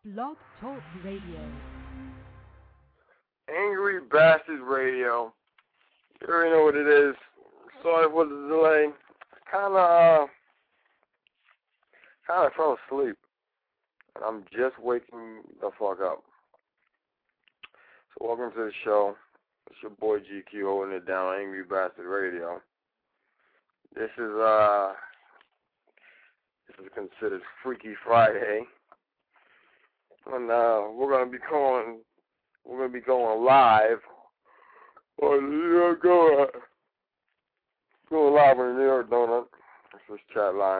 Blog Talk Radio. Angry Bastards Radio. You already know what it is. Sorry for the delay. Kinda fell asleep. And I'm just waking the fuck up. So welcome to the show. It's your boy GQ holding it down on Angry Bastard Radio. This is considered Freaky Friday. And we're gonna be going live on the New York Donut. Going live on the New York Donut. That's this chat line.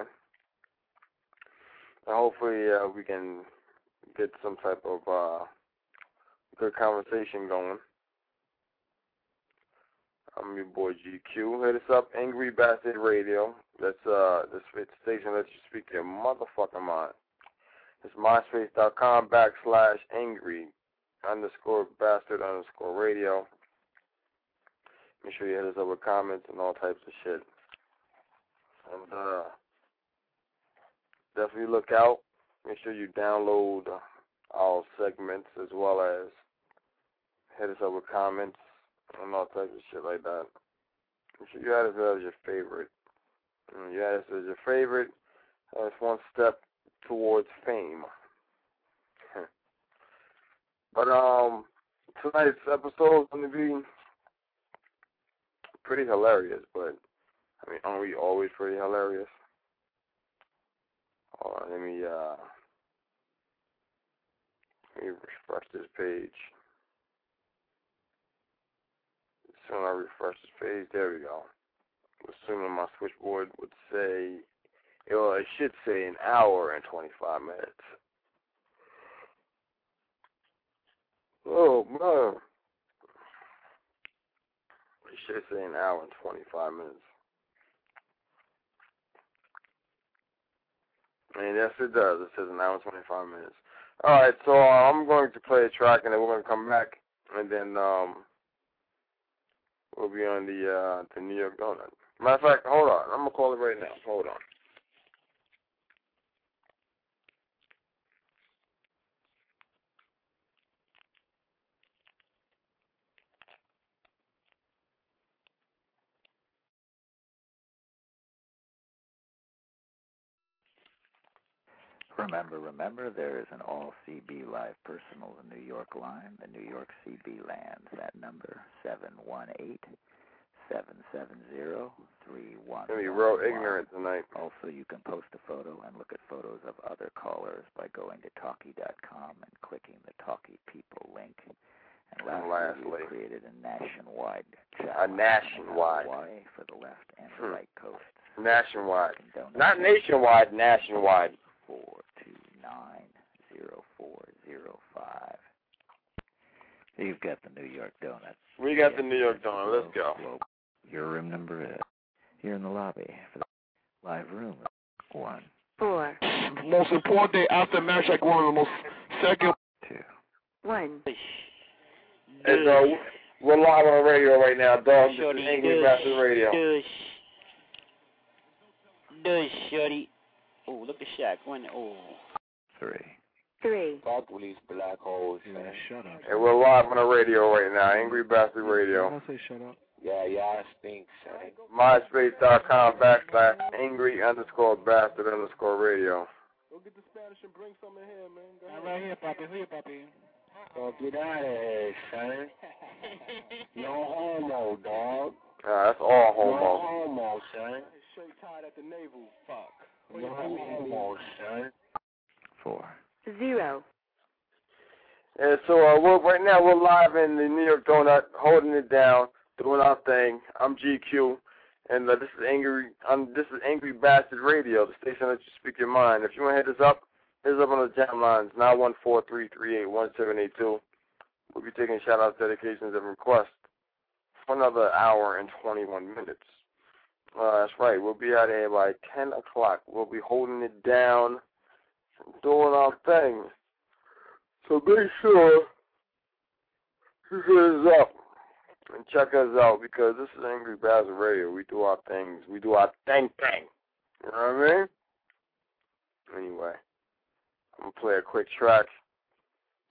And hopefully we can get some type of good conversation going. I'm your boy GQ. Hit us up, Angry Bastard Radio. That's the station that you speak your motherfucking mind. It's myspace.com/angry_bastard_radio. Make sure you hit us up with comments and all types of shit. And definitely look out. Make sure you download our segments as well as hit us up with comments and all types of shit like that. Make sure you add us as your favorite. And you add us as your favorite. That's one step towards fame. But tonight's episode is going to be pretty hilarious, but I mean, aren't we always pretty hilarious? Hold on, let me refresh this page. As soon as I refresh this page, there we go. Assuming my switchboard would say, it should say an hour and 25 minutes. Oh, man. It should say an hour and 25 minutes. And yes, it does. It says an hour and 25 minutes. All right, so I'm going to play a track, and then we're going to come back, and then we'll be on the New York Donut. Matter of fact, hold on. I'm going to call it right now. Hold on. Remember, there is an all CB live personal New York line, the New York CB lands. That number 718-770-3111. Gonna be real ignorant tonight. Also, you can post a photo and look at photos of other callers by going to Talkie.com and clicking the Talkie People link. And lastly, we created a nationwide chat. A nationwide. For the left and the right coasts. Nationwide. Not nationwide, nationwide. 429-0405. You've got the New York Donut. We got the New York Donut. Let's go. Your room number is here in the lobby for the live room. 1. 4. Most important day after marriage, like one of the most second. 2. 1. And, we're live on the radio right now, dog. This is Angry Bastard Radio. Shorty. Oh, look at Shaq. 1. 3. Black release black holes. Yeah, shut up. And we're live on the radio right now, Angry Bastard Radio. Don't say shut up. Yeah, I stink, son. myspace.com/angry_bastard_radio. Go get the Spanish and bring some in here, man. Go ahead. Right here, Papi. Here, Papi. Oh, get out of here, son. No homo, dog. That's all homo. No homo, son. His shirt tied at the navel. Fuck. No homo, son. 4. 0. And so right now we're live in the New York Donut, holding it down, doing our thing. I'm GQ, and this is Angry Bastard Radio, the station that you speak your mind. If you want to hit us up on the jam lines, 914-338-1782. We'll be taking shout-outs, dedications, and requests for another hour and 21 minutes. That's right. We'll be out here by 10 o'clock. We'll be holding it down, doing our thing. So make sure you hit us up and check us out, because this is Angry Bastard Radio. We do our things. We do our thing. You know what I mean? Anyway, I'm going to play a quick track,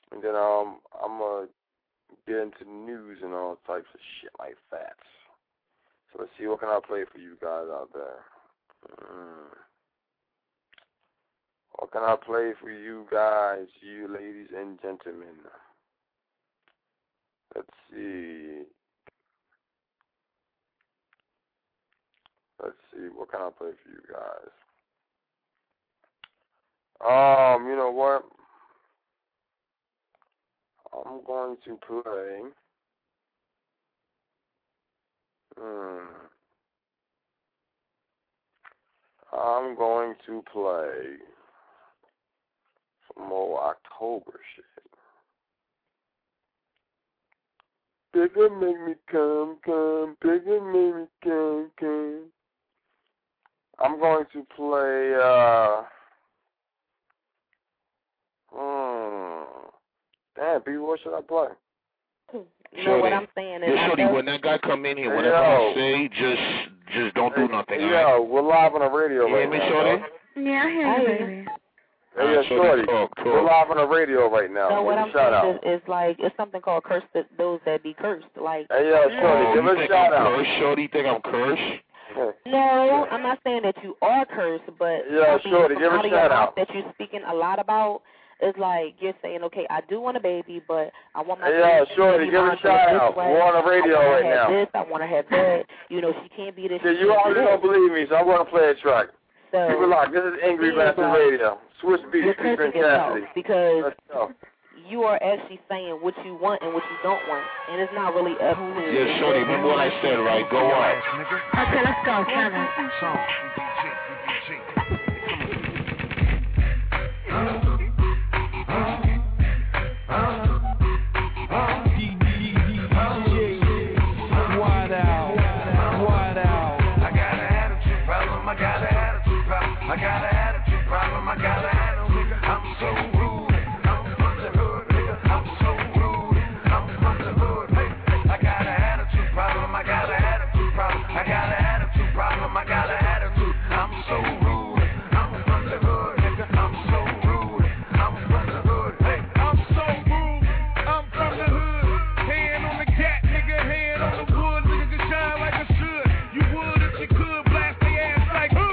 And then I'm gonna get into the news and all types of shit like that. So let's see, what can I play for you guys out there? What can I play for you guys, you ladies and gentlemen? Let's see. What can I play for you guys? You know what? I'm going to play. I'm going to play some more October shit. Bigger make me come, bigger make me come. I'm going to play, damn, B, what should I play? You know what I'm saying is, Shorty, when that guy come in here, whatever I say, just don't do nothing. Yeah, we're live on the radio right now. Shorty? Yeah, I hear you. Hey, Shorty, we're live on the radio right now. No, what I'm saying is like, it's something called curse those that be cursed. Like, hey, Shorty, give us a shout out. Shorty, you think I'm cursed? No, I'm not saying that you are cursed, but Shorty, give a shout out. That you're speaking a lot about is like you're saying, okay, I do want a baby, but I want my baby Shorty, give a shout out. We're on the radio right now. I want to have that. You know, she can't be this. Yeah, you already don't believe me, so I'm going to play a track. So, keep it locked. This is Angry Bastard Radio. Swiss Beats, featuring Cassidy. Because you are actually saying what you want and what you don't want, and it's not really up to you. Yeah, Shorty, remember what I said, right? Go on. Okay, let's go, Kevin. I got an attitude problem, I got an attitude, nigga. I'm so rude. I'm from the hood, nigga. I'm so rude. I'm from the hood, hey. I got an attitude problem, I got an attitude problem. I got an attitude problem, I got an attitude. I'm so rude. I'm from the hood, nigga. I'm so rude. I'm from the hood, hey. I'm so rude. I'm from the hood. Hand on the cat, nigga. Hand on the wood, nigga. Can shine like I should. You would if you could. Blast their ass like hood.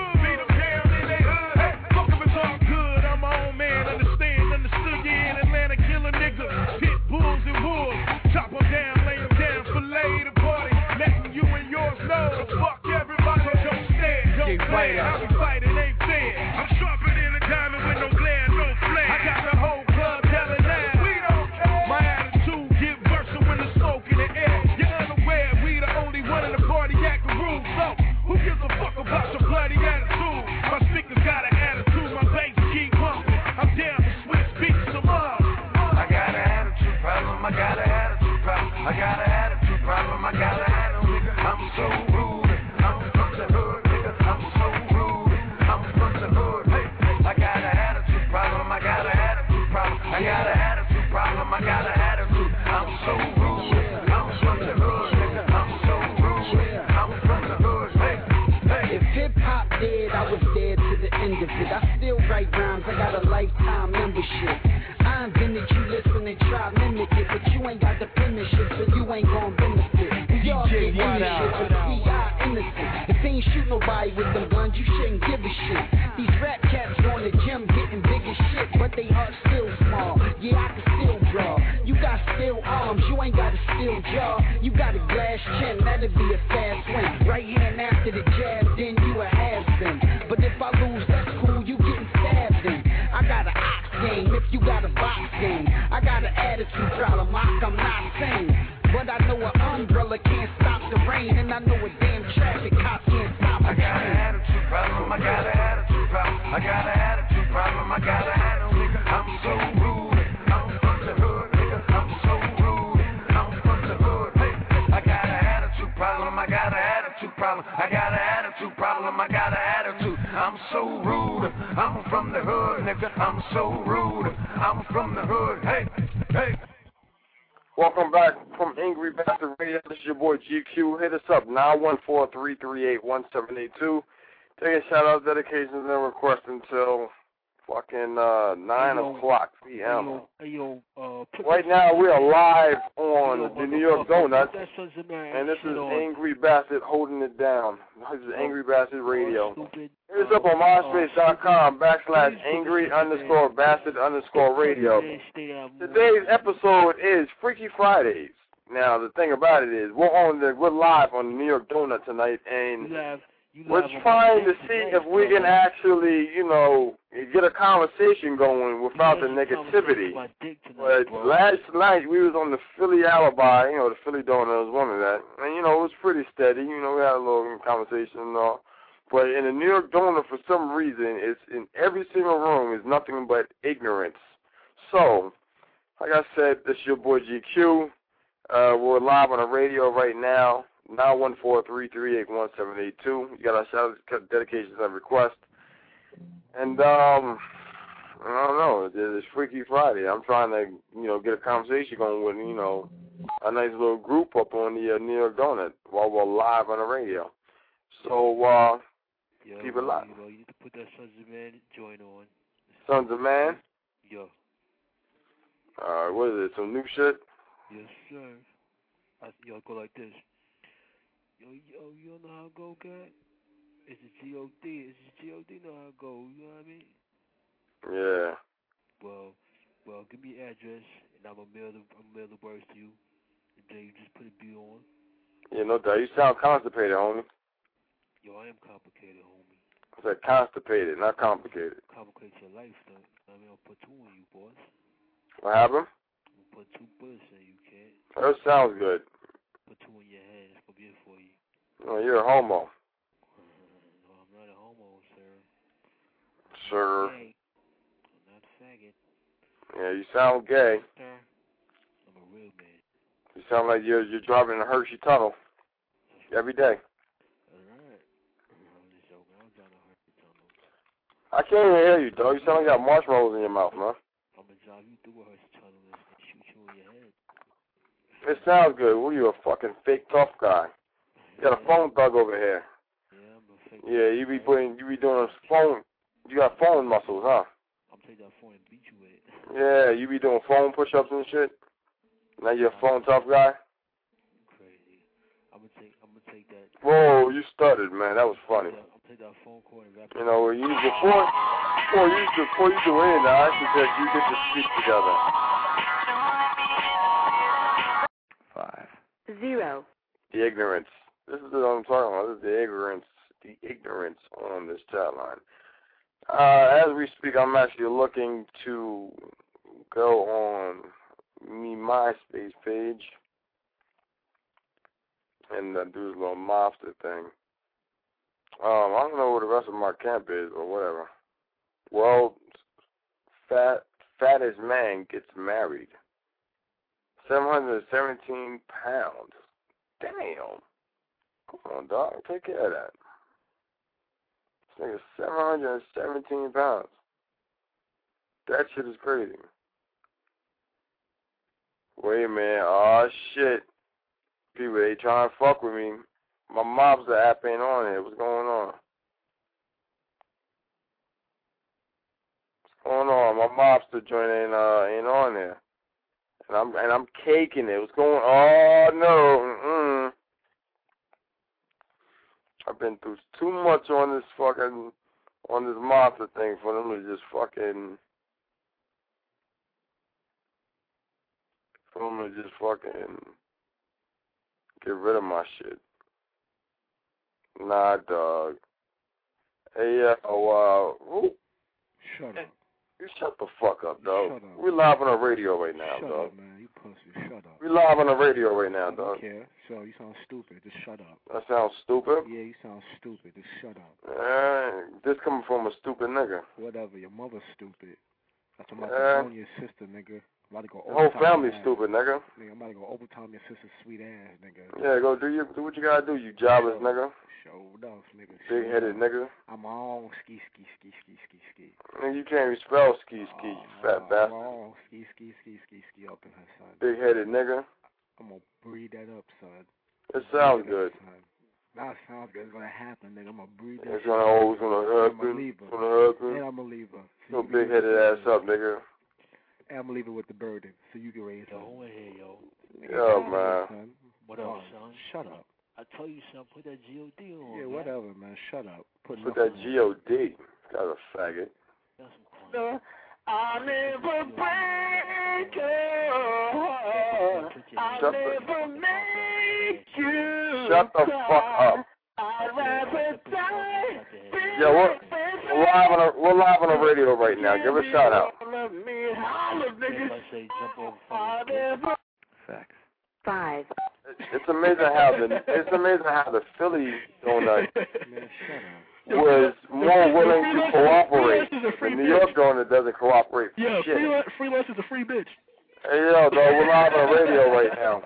Pit bulls and wolves, chop them down, lay them down, fillet the party, letting you and yours know. Fuck everybody, don't stand, don't play. How we fight, it ain't fair. I'm sharper than a diamond with no glare, no flare. I got the whole club telling now. We don't care. My attitude get versatile when the smoke in the air. You're unaware, we the only one in the party acting rude. So, who gives a fuck about your bloody attitude? My speakers got an attitude, my bass keep pumping. I'm down for Swiss beats, some more. I got an attitude problem, I got an attitude problem. I got an attitude problem, I got an attitude, nigga. I'm so rude. I'm from the hood, nigga. I'm so rude. I'm from the hood, hey. I got an attitude problem, I got an attitude problem. I got an attitude problem, I got an attitude. I'm so rude. I'm from the hood, nigga. I'm so rude. I'm from the hood, hey. If hip-hop dead, I was dead to the end of it. I still write rhymes, I got a lifetime membership. I invented you, listen and try mimic it, but you ain't got the penmanship, so you ain't gon' benefit. We all get in this shit, but C.I. innocent. If they ain't shoot nobody with them guns, you shouldn't give a shit. These rap cats going to gym getting big as shit, but they heart still small. Yeah, I can still draw. You got steel arms, you ain't got a steel jaw. You got a glass chin, that'll be a fast win. Right hand after the jab, then you a has-been. But if I lose, that's cool, you getting stabbed in. I got an ox game, if you got a box game. I got an attitude problem, I'm not sane. But I know an umbrella can't stop the rain, and I know a damn traffic cop can't stop a train. I got an attitude problem, I got an attitude problem. I got an attitude problem, I got an attitude, nigga. I'm so rude. I'm from the hood, nigga. I'm so rude. I'm from the hood, hey. I got an attitude problem, I got an attitude problem. I got an attitude problem, I got an attitude. I'm so rude. I'm from the hood, nigga. I'm so rude. I'm from the hood, hey, hey. Welcome back from Angry Bastard Radio. This is your boy GQ. Hit us up, 914-338-1782. Take a shout-out, dedications, and requests until fucking 9 o'clock p.m. Right now we are live on the New York Donuts, and this is Angry Bastard holding it down. This is Angry Bastard Radio. It's up on MySpace.com/angry_bastard_radio. Today's episode is Freaky Fridays. Now the thing about it is we're live on the New York Donut tonight, and we're trying to see if we can actually, get a conversation going without the negativity. But last night we was on the Philly Alibi, the Philly Donut was one of that. And, it was pretty steady. We had a little conversation and all. But in the New York Donut, for some reason, it's in every single room is nothing but ignorance. So, like I said, this is your boy GQ. We're live on the radio right now. 914-338-1782. You got our shout dedications and requests. And, I don't know, it's Freaky Friday. I'm trying to, get a conversation going with, a nice little group up on the New York Donut while we're live on the radio. So, keep it live. You need to put that Sons of Man joint on. Sons of Man? Yeah. What is it, some new shit? Yes, sir. Go like this. Yo, you don't know how it go, guy? It's a G.O.D. Know how it go, you know what I mean? Yeah. Well, give me your address, and I'm gonna mail the words to you, and then you just put a beat on. Yeah, no doubt. You sound constipated, homie. Yo, I am complicated, homie. I said constipated, not complicated. Complicate your life, though. I'll put 2 on you, boss. What happened? I'll put 2 bullets in you, kid. That sounds good. Put 2 in your head. That's gonna be it for you. Oh, you're a homo. No, I'm not a homo, sir. Sir. I'm not a faggot. Yeah, you sound gay. Sir, I'm a real man. You sound like you're driving in a Hershey tunnel every day. Alright. I'm just joking. I'm driving a Hershey tunnel. I can't even hear you, dog. You sound like you got marshmallows in your mouth, man. I'm gonna drive you through a Hershey tunnel and shoot you in your head. It sounds good. Well, you a fucking fake tough guy. You got a phone thug over here. Yeah, I'm a fake. Yeah, you be doing phone. You got phone muscles, huh? I'm taking that phone and beat you with it. Yeah, you be doing phone push-ups and shit. Now you're a phone tough guy. Crazy. I'm gonna take that. Whoa, you stuttered, man. That was funny. I'll take that phone call and wrap it. Before you do anything, I suggest you get your speech together. 5 0. The ignorance. This is what I'm talking about. This is the ignorance on this chat line. As we speak, I'm actually looking to go on MySpace page and do this little mobster thing. I don't know where the rest of my camp is or whatever. World's fattest man gets married. 717 pounds. Damn. Come on, dog. Take care of that. This nigga's 717 pounds. That shit is crazy. Wait a minute. Oh, shit. People, they trying to fuck with me. My mobster app ain't on here. What's going on? What's going on? My mobster joint ain't on there. And I'm caking it. What's going on? Oh, no. I've been through too much on this monster thing for them to just fucking get rid of my shit. Nah, dog. Hey, Shut up. You shut the fuck up, dog. We live on the radio right now, dog. Shut up, man. You pussy. Shut up. We live on the radio right now, dog. I don't care. So you sound stupid. Just shut up. That sounds stupid? Yeah, you sound stupid. Just shut up. This coming from a stupid nigga. Whatever. Your mother's stupid. That's about to own your sister, nigga. I'm about to go overtime. The whole family's stupid, nigga. Nigga, I'm about to go overtime your sister's sweet ass, nigga. Yeah, go do what you gotta do, you jobless nigga. Showed off, nigga. Big-headed nigga. I'm on ski. Nigga, you can't even spell ski, you fat bastard. I'm on ski up in her, son. Big-headed nigga. I'm gonna breed that up, son. It sounds good. That sounds good. It's gonna happen, nigga. I'm gonna breathe. It's gonna happen. It's gonna happen. And I'm gonna leave her. So big headed ass up, nigga. And I'm gonna leave her with the burden, so you can raise her. Yo, over here, yo. Yo, man. What up, son? Shut up. I tell you, son, put that G.O.D. on. Yeah, whatever, man. Shut up. Put that G.O.D. Got a faggot. I'll never break your heart. I'll never make you Shut the fuck up. I'd rather die. Yeah, we're live on the radio right now. Give a shout out. Facts. 5. It's amazing how the Philly donut was more willing to cooperate. The New York donut doesn't cooperate. Yeah, shit. freelance is a free bitch. Hey yo, dog, we're live on the radio right now.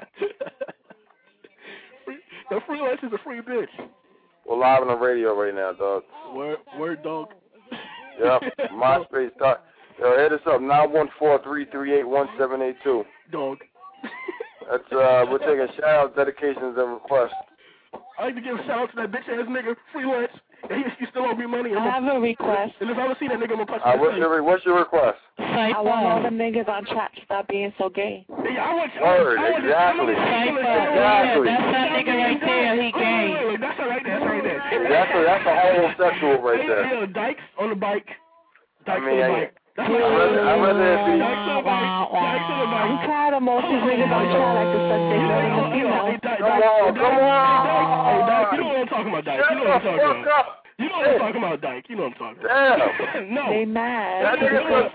The freelance is a free bitch. We're live on the radio right now, dog. Word, dog. Yep, MySpace. Yo, hit us up, 914-338-1782. Dog. That's, we're taking shout-outs, dedications, and requests. I like to give a shout-out to that bitch-ass nigga, freelance. He still owe me money. I have a request. And if I ever see that nigga, I'm going to punch him. What's your request? I want all the niggas on chat to stop being so gay. Word, exactly. That's that nigga right there. He gay. That's right there. That's a homosexual right there. Yeah, Dykes on the bike. I'd rather it be. I'm tired of most of these niggas on chat like to suck dick. Come on. Hey, Dyke, you know what I'm talking about, Dyke. You know what I'm talking about. You know what I'm talking about, Dyke. You know what I'm talking about. Damn. No. They mad. That nigga was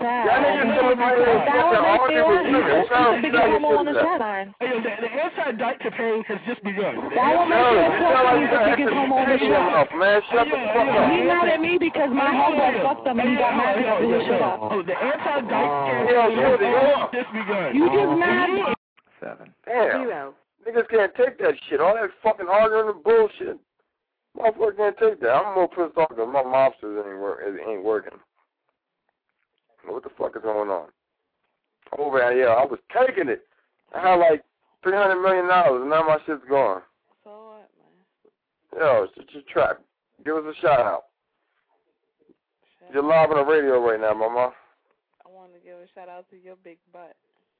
big homo on the chat line. Hey, the anti-Dyke campaign has just begun. That will make you a he's the biggest homo on the chat. Man, shut the fuck up. He's mad at me because my homeboy fucked him and he got mad because he shut up. Oh, the anti-Dyke campaign has just begun. You just mad? 7. Damn. 0. Niggas can't take that shit. All that fucking arguing and bullshit. Motherfucker can't take that. I'm more pissed off because my mobsters ain't working. What the fuck is going on? Over here, I was taking it. I had like $300 million, and now my shit's gone. So what, man? Yo, it's just a trap. Give us a shout out. You're live on the radio right now, mama. I want to give a shout out to your big butt.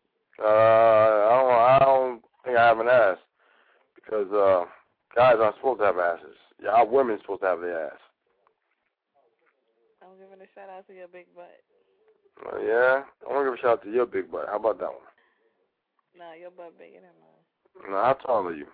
I don't think I have an ass because guys aren't supposed to have asses. Y'all women supposed to have their ass. I'm giving a shout out to your big butt. Yeah? I want to give a shout out to your big butt. How about that one? Nah, your butt bigger than mine. Nah, how tall are you?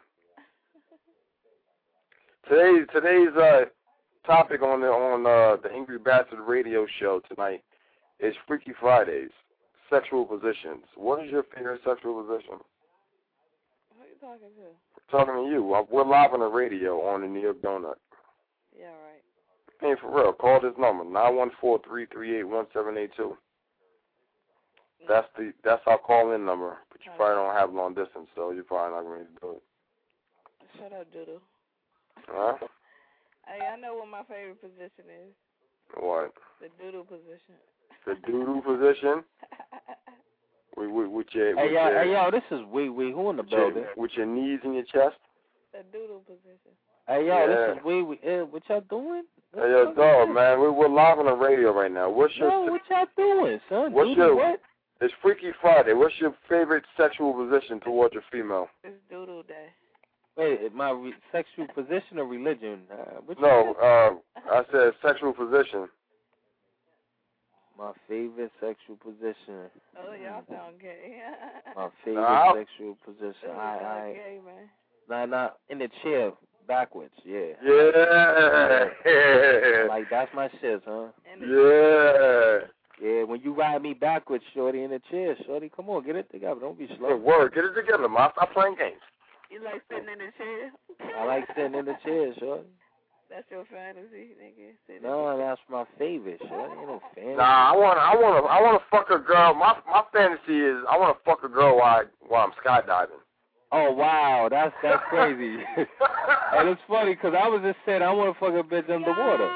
Today's topic on the Angry Bastard radio show tonight is Freaky Fridays, sexual positions. What is your favorite sexual position? Who are you talking to? Talking to you. We're live on the radio on the New York Donut. Yeah, right. Hey, for real, call this number, 914-338-1782. That's our call-in number, but you probably don't have long distance, so you're probably not going to do it. Shut up, Doodle. Huh? Hey, I know what my favorite position is. What? The doodle position. The doodle position? Hey, yo, this is Wee Wee. Who in the building? With your knees in your chest? The doodle position. Hey, yo, this is Wee Wee. What y'all doing? Hey, yo, dog, man, we're live on the radio right now. What y'all doing, son? What? It's Freaky Friday. What's your favorite sexual position towards a female? It's doodle day. Wait, my sexual position or religion? I said sexual position. My favorite sexual position. Oh, y'all sound gay. My favorite sexual position. Gay, man. Nah, in the chair, backwards, yeah. Yeah. Like, that's my shit, huh? Yeah. Yeah, when you ride me backwards, shorty, in the chair, shorty, come on, get it together. Don't be slow. Good word. Get it together, man. Stop playing games. You like sitting in the chair? I like sitting in the chair, shorty. That's your fantasy, nigga. No, that's my favorite, shorty. Ain't no fantasy. Nah, I wanna fuck a girl. My fantasy is I wanna fuck a girl while I'm skydiving. Oh wow, that's crazy. And it's funny because I was just saying I want to fuck a bitch underwater.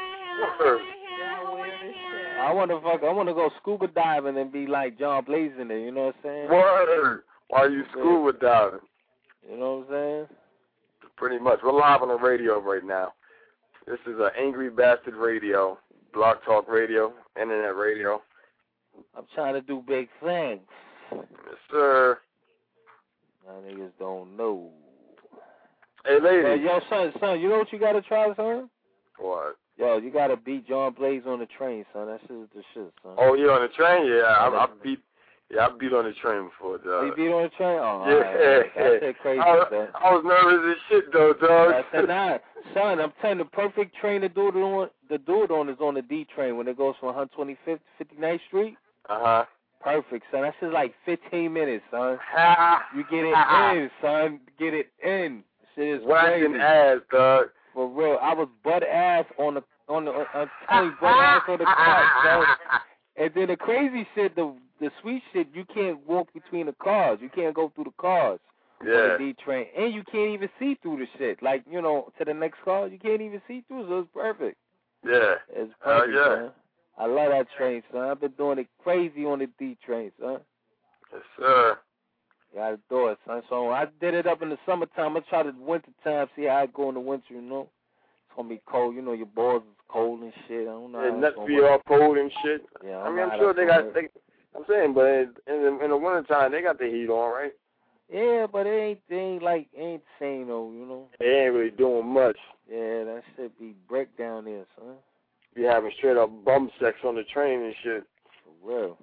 I want to go scuba diving and be like John Blazer, you know what I'm saying? Word. While you scuba diving. You know what I'm saying? Pretty much. We're live on the radio right now. This is Angry Bastard Radio, Blog Talk Radio, Internet Radio. I'm trying to do big things. Yes, sir. Y'all niggas don't know. Hey, lady. Yo, son, you know what you got to try, son? What? Yo, you got to beat John Blaze on the train, son. That shit is the shit, son. Oh, you on the train? Yeah, I beat on the train before, dog. You beat on the train? Oh, yeah. Right. That shit crazy, son. I was nervous as shit, though, dog. I said, nah, son, I'm telling you, the perfect train to do it on is on the D train when it goes from 125th to 59th Street. Uh-huh. Perfect, son. That shit's like 15 minutes, son. You get it in, son. Get it in. Shit is crazy. Whacking ass, dog. For real. I was butt ass on the butt ass on the cart, son. And then the crazy shit, the sweet shit, you can't walk between the cars. You can't go through the cars on the D train. And you can't even see through the shit. Like, you know, to the next car, you can't even see through, so it's perfect. Yeah. It's perfect, son. I love that train, son. I've been doing it crazy on the D train, son. Yes, sir. Gotta do it, son. So I did it up in the summertime. I try the wintertime, see how I go in the winter, you know. It's gonna be cold. You know, your balls is cold and shit. I don't know. Yeah, nuts be all cold and shit. Yeah, I mean, I'm sure they got. I'm saying, but in the wintertime, they got the heat on, right? Yeah, but it ain't the same though, you know. They ain't really doing much. Yeah, that shit be brick down there, son. Be having straight up bum sex on the train and shit. For real.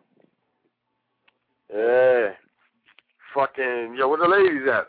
Yeah. Fucking, yo, where the ladies at?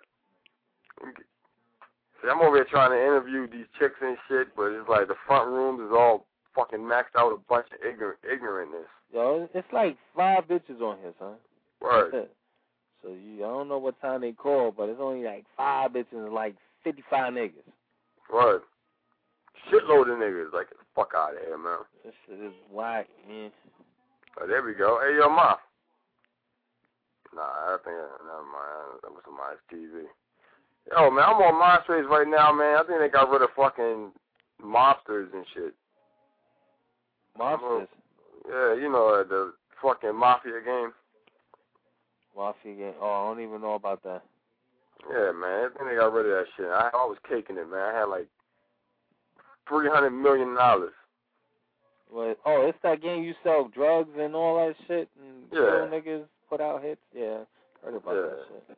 See, I'm over here trying to interview these chicks and shit, but it's like the front rooms is all fucking maxed out with a bunch of ignorantness. Yo, it's like 5 bitches on here, son. Right. So I don't know what time they call, but it's only like 5 bitches and like 55 niggas. Right. Shitload of niggas. Like, get the fuck out of here, man. This shit is whack, man. Oh, there we go. Hey, yo, Ma. Nah, I think, never mind. That was my TV. Yo, man, I'm on MySpace right now, man. I think they got rid of fucking mobsters and shit. Mobsters? Yeah, you know, the fucking Mafia game. Mafia game? Oh, I don't even know about that. Yeah, man, I think they got rid of that shit. I was caking it, man. I had like $300 million. What? Oh, it's that game you sell drugs and all that shit and kill niggas, put out hits? Yeah, heard about that shit.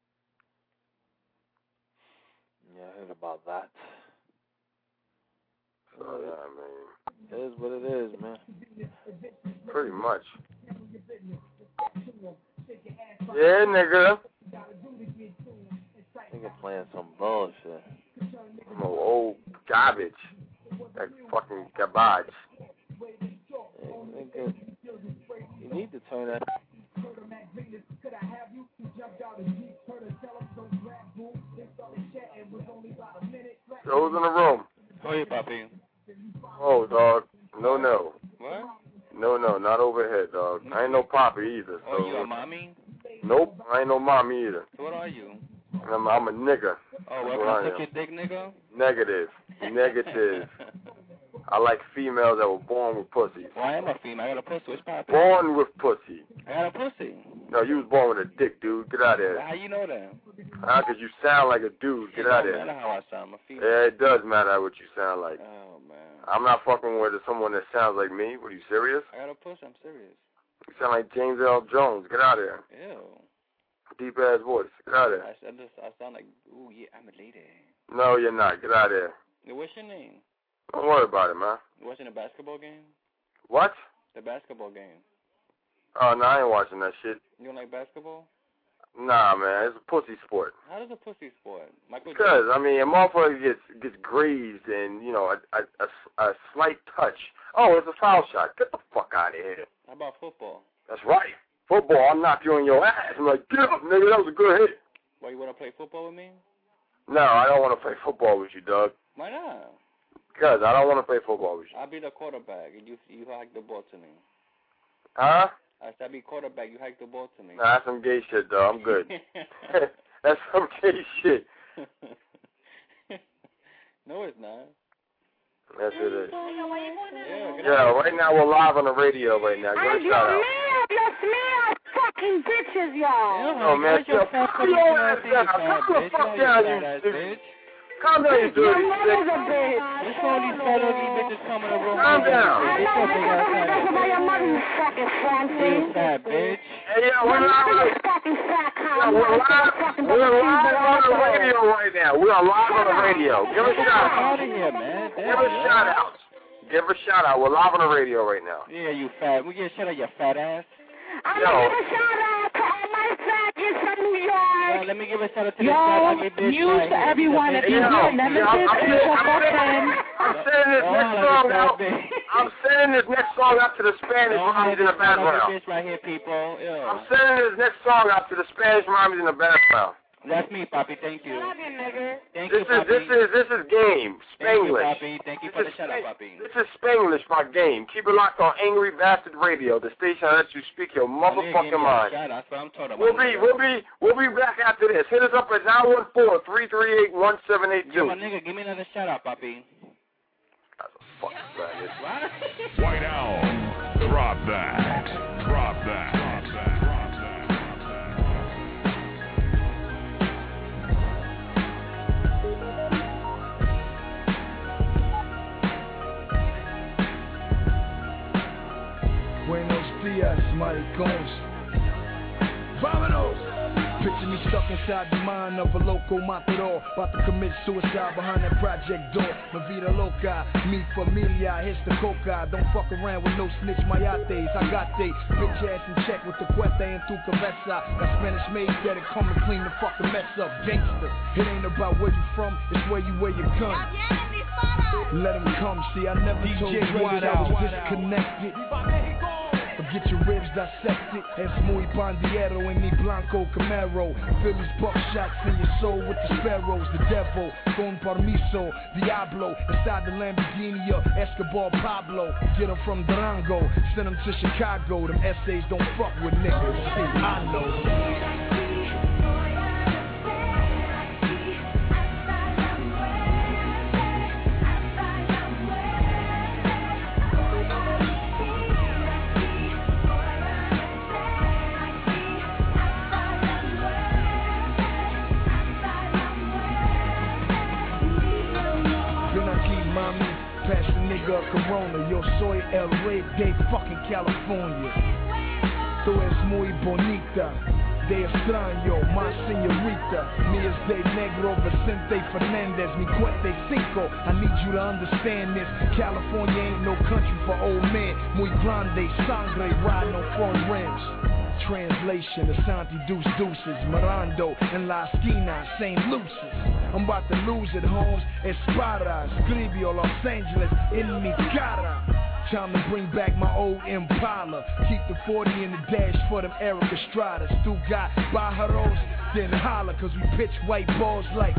Yeah, I heard about that. So, yeah, I mean, it is what it is, man. Pretty much. Yeah, nigga. Nigga playing some bullshit. Some old garbage. That fucking garbage. Hey, nigga, you need to turn that. Who's in the room? Oh, yeah, Papi. Oh, dog. No. What? No, not over here, dog. I ain't no papa either. Oh, so. you a mommy? Nope, I ain't no mommy either. So what are you? I'm a nigga. Oh, welcome to suck your dick, nigga? Negative. I like females that were born with pussy. Well, I am a female. I got a pussy. What's poppin'? Born with pussy. I got a pussy. No, you was born with a dick, dude. Get out of there. How you know that? Because you sound like a dude. Get out of there. It don't matter how I sound. I'm a female. Yeah, it does matter what you sound like. Oh, man. I'm not fucking with someone that sounds like me. What, are you serious? I got a pussy. I'm serious. You sound like James L. Jones. Get out of there. Ew. Deep-ass voice. Get out of there. I sound like, ooh, yeah, I'm a lady. No, you're not. Get out of there. What's your name? Don't worry about it, man. You watching the basketball game? What? The basketball game. Oh, no, I ain't watching that shit. You don't like basketball? Nah, man, it's a pussy sport. How does a pussy sport? Because, I mean, a motherfucker gets grazed and, you know, a slight touch. Oh, it's a foul shot. Get the fuck out of here. How about football? That's right. Football, I'll knock you on your ass. I'm like, get up, nigga, that was a good hit. Why, you want to play football with me? No, I don't want to play football with you, Doug. Why not? Because I don't want to play football with you. I'll be the quarterback, and you hike the ball to me. Huh? I said I'll be quarterback, you hike the ball to me. Nah, that's some gay shit, though. I'm good. That's some gay shit. No, it's not. Yes, it is. Yeah, right now we're live on the radio right now. Give a shout out. Fucking bitches, y'all. Oh, man, fuck your ass down. Come the fuck down, you bitch. Calm down, you dirty sick. What's all these fat ugly bitches coming to room? Calm down. That's why your mother is fucking Francie. You fat bitch. Hey, yo, we're live on the radio right now. We are live on the radio. Give a shout out. Out of here, man. Give a shout out. Give a shout out. We're live on the radio right now. Yeah, you fat. We get a shout out, you fat ass. I'm gonna give a shout out to all my faggots from New York. Let me give a shout out to this fat ugly bitch. News to everyone. If you hear Nemesis, I'm sending this next song out. I'm sending this next song out to the Spanish mommies in the background. Bitch right here, people. Yo. I'm sending this next song out to the Spanish mommies in the background. That's me, Papi. Thank you. Thank this you, Papi. This is game. Spanglish. Thank you for the shout out, Papi. This is Spanglish, my game. Keep it locked on Angry Bastard Radio, the station that lets you speak your motherfucking mind. That's what I'm talking about. We'll be back after this. Hit us up at 914-338-1782. Yo, my nigga, give me another shout out, Papi. That's a fucking faggot. White Owl, drop that. Drop that. Buenos dias, maricones. Vámonos! Picture me stuck inside the mind of a local matador, about to commit suicide behind that project door. La vida loca, mi familia, here's the coca. Don't fuck around with no snitch mayates. I got they bitch ass in check with the cuete and tu cabeza. Got Spanish maids that'll come and clean the fucking mess up. Gangster, it ain't about where you from, it's where you wear your gun. Let them come, see I never told you that I was disconnected. Get your ribs dissected. Es muy bandiero en mi blanco Camaro. Phillies buckshots in your soul with the sparrows. The devil, con permiso, Diablo. Inside the Lamborghini of Escobar Pablo. Get them from Durango, send them to Chicago. Them essays don't fuck with niggas. See, I know. Corona, yo soy el rey de fucking California. Tú es muy bonita, de extraño, más señorita. Mi es de negro, Vicente Fernandez, mi cuete cinco. I need you to understand this. California ain't no country for old men. Muy grande, sangre, riding on front rims. Translation, Asante Deuce Deuces, Mirando, en la esquina, St. Lucis. I'm about to lose it, Holmes. Espada, Escribio, Los Angeles, in mi cara. Time to bring back my old Impala. Keep the 40 in the dash for them Eric Estradas. Still got Bajaros, then holla, cause we pitch white balls like.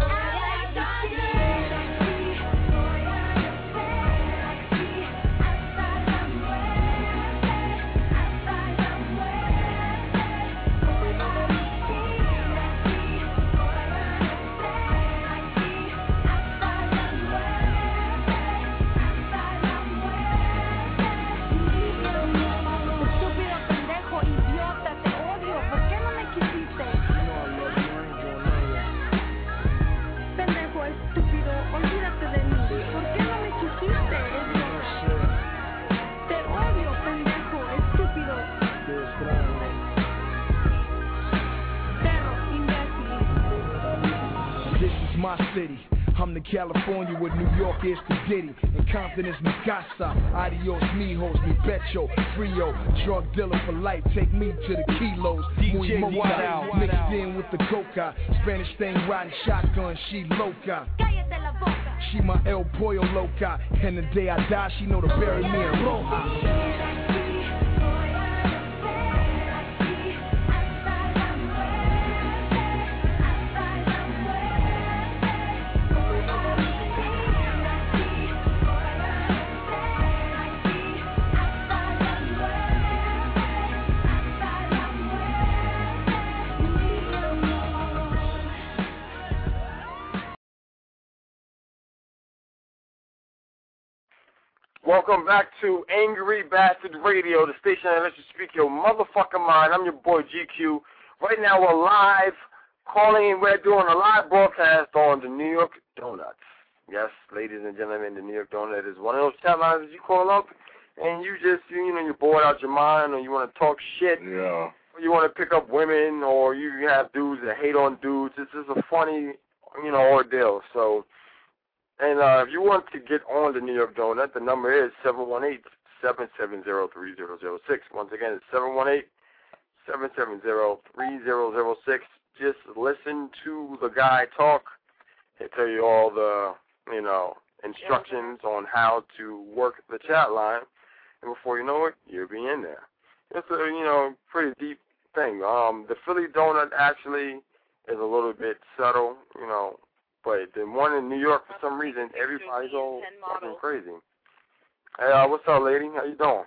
My city, I'm the California what New York is to Diddy, and Compton is mi casa. Adios mijos, mi pecho, frio, drug dealer for life. Take me to the kilos. Muy moada, mixed in with the coca. Spanish thing riding shotgun, she loca. She my El Pollo loca, and the day I die, she know to bury me in Roja. Welcome back to Angry Bastard Radio, the station that lets you speak your motherfucking mind. I'm your boy GQ. Right now we're live, calling in. We're doing a live broadcast on the New York Donuts. Yes, ladies and gentlemen, the New York Donut is one of those chat lines that you call up and you just, you're bored out your mind, or you want to talk shit. Yeah. Or you want to pick up women, or you have dudes that hate on dudes. It's just a funny, ordeal. So, and if you want to get on the New York Donut, the number is 718-770-3006. Once again, it's 718-770-3006. Just listen to the guy talk. He'll tell you all the, instructions on how to work the chat line. And before you know it, you'll be in there. It's a, pretty deep thing. The Philly Donut actually is a little bit subtle, but the one in New York, for some reason, everybody's all fucking crazy. Hey, what's up, lady? How you doing?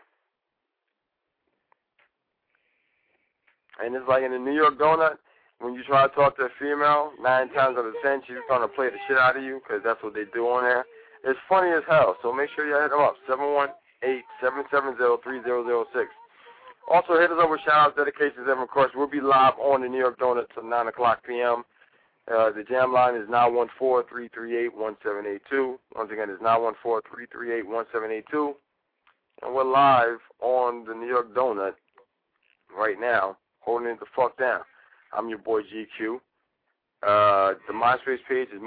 And it's like in the New York Donut, when you try to talk to a female, 9 times out of 10, she's trying to play the shit out of you, because that's what they do on there. It's funny as hell, so make sure you hit them up, 718-770-3006. Also, hit us up with shout-outs, dedications, and requests. We'll be live on the New York Donut till 9 o'clock p.m. The jam line is 914-338-1782. Once again, it's 914-338-1782. And we're live on the New York Donut right now, holding it the fuck down. I'm your boy GQ. The MySpace page is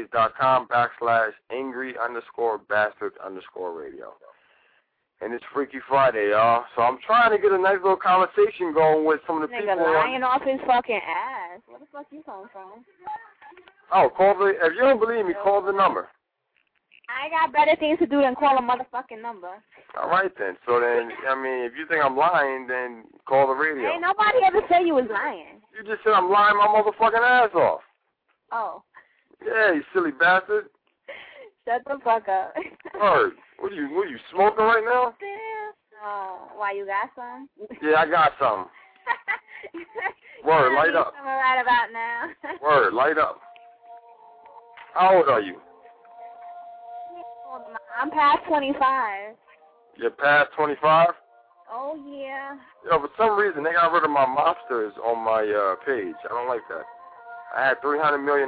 myspace.com/angry_bastard_radio. And it's Freaky Friday, y'all. So I'm trying to get a nice little conversation going with some of the people. Nigga lying off his fucking ass. Where the fuck you coming from? Oh, if you don't believe me, call the number. I got better things to do than call a motherfucking number. All right, then. So then, if you think I'm lying, then call the radio. Ain't nobody ever said you was lying. You just said I'm lying my motherfucking ass off. Oh. Yeah, you silly bastard. Shut the fuck up. Word. What are you smoking right now? Oh, why, you got some? Yeah, I got some. Word, light up. I'm right about now. Word, light up. How old are you? I'm past 25. You're past 25? Oh, yeah. Yo, for some reason, they got rid of my mobsters on my page. I don't like that. I had $300 million.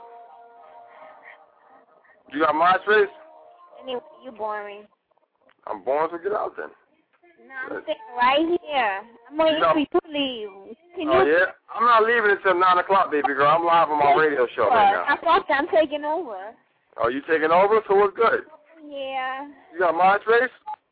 You got MySpace? Anyway, you boring. I'm boring, so get out then. No, I'm sitting right here. I'm waiting for you to leave. Yeah? I'm not leaving until 9 o'clock, baby girl. I'm live on my radio show right now. I thought I'm taking over. Oh, you taking over? So what's good? Yeah. You got MySpace?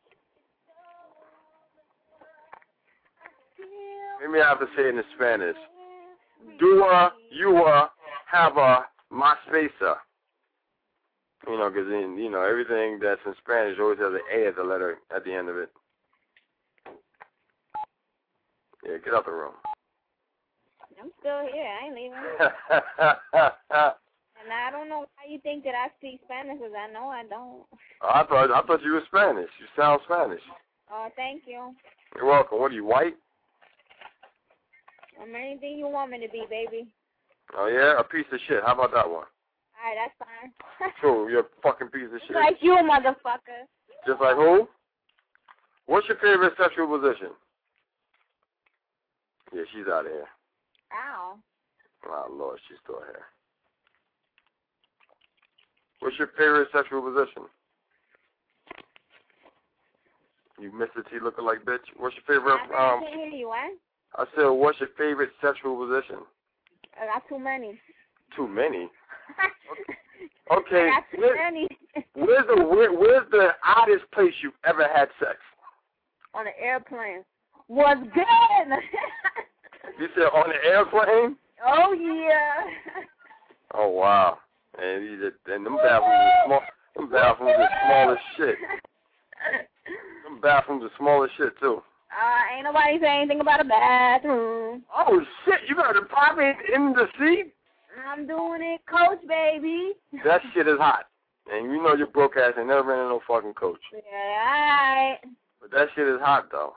Maybe I have to say it in Spanish. Dua, Yua, Hava, MySpacer. Because everything that's in Spanish always has an A at the letter at the end of it. Yeah, get out the room. I'm still here. I ain't leaving. And I don't know why you think that I speak Spanish, because I know I don't. I thought you were Spanish. You sound Spanish. Oh, thank you. You're welcome. What are you, white? I'm anything you want me to be, baby. Oh, yeah? A piece of shit. How about that one? All right, that's fine. Cool. You're a fucking piece of shit. Like you, motherfucker. Just like who? What's your favorite sexual position? Yeah, she's out of here. Ow. Oh, Lord, she's still here. What's your favorite sexual position? You Mr. T looking like bitch. What's your favorite? I can't hear you, what? I said, what's your favorite sexual position? I got too many. Too many? Okay. I got too many. Where's the oddest place you've ever had sex? On an airplane. What's good? You said on an airplane? Oh, yeah. Oh, wow. And them bathrooms are small as shit. Them bathrooms are small as shit, too. Ain't nobody saying anything about a bathroom. Oh, shit. You got to pop it in the seat? I'm doing it, Coach, baby. That shit is hot. And you know your broke ass ain't never been in no fucking Coach. Yeah, all right. But that shit is hot, though.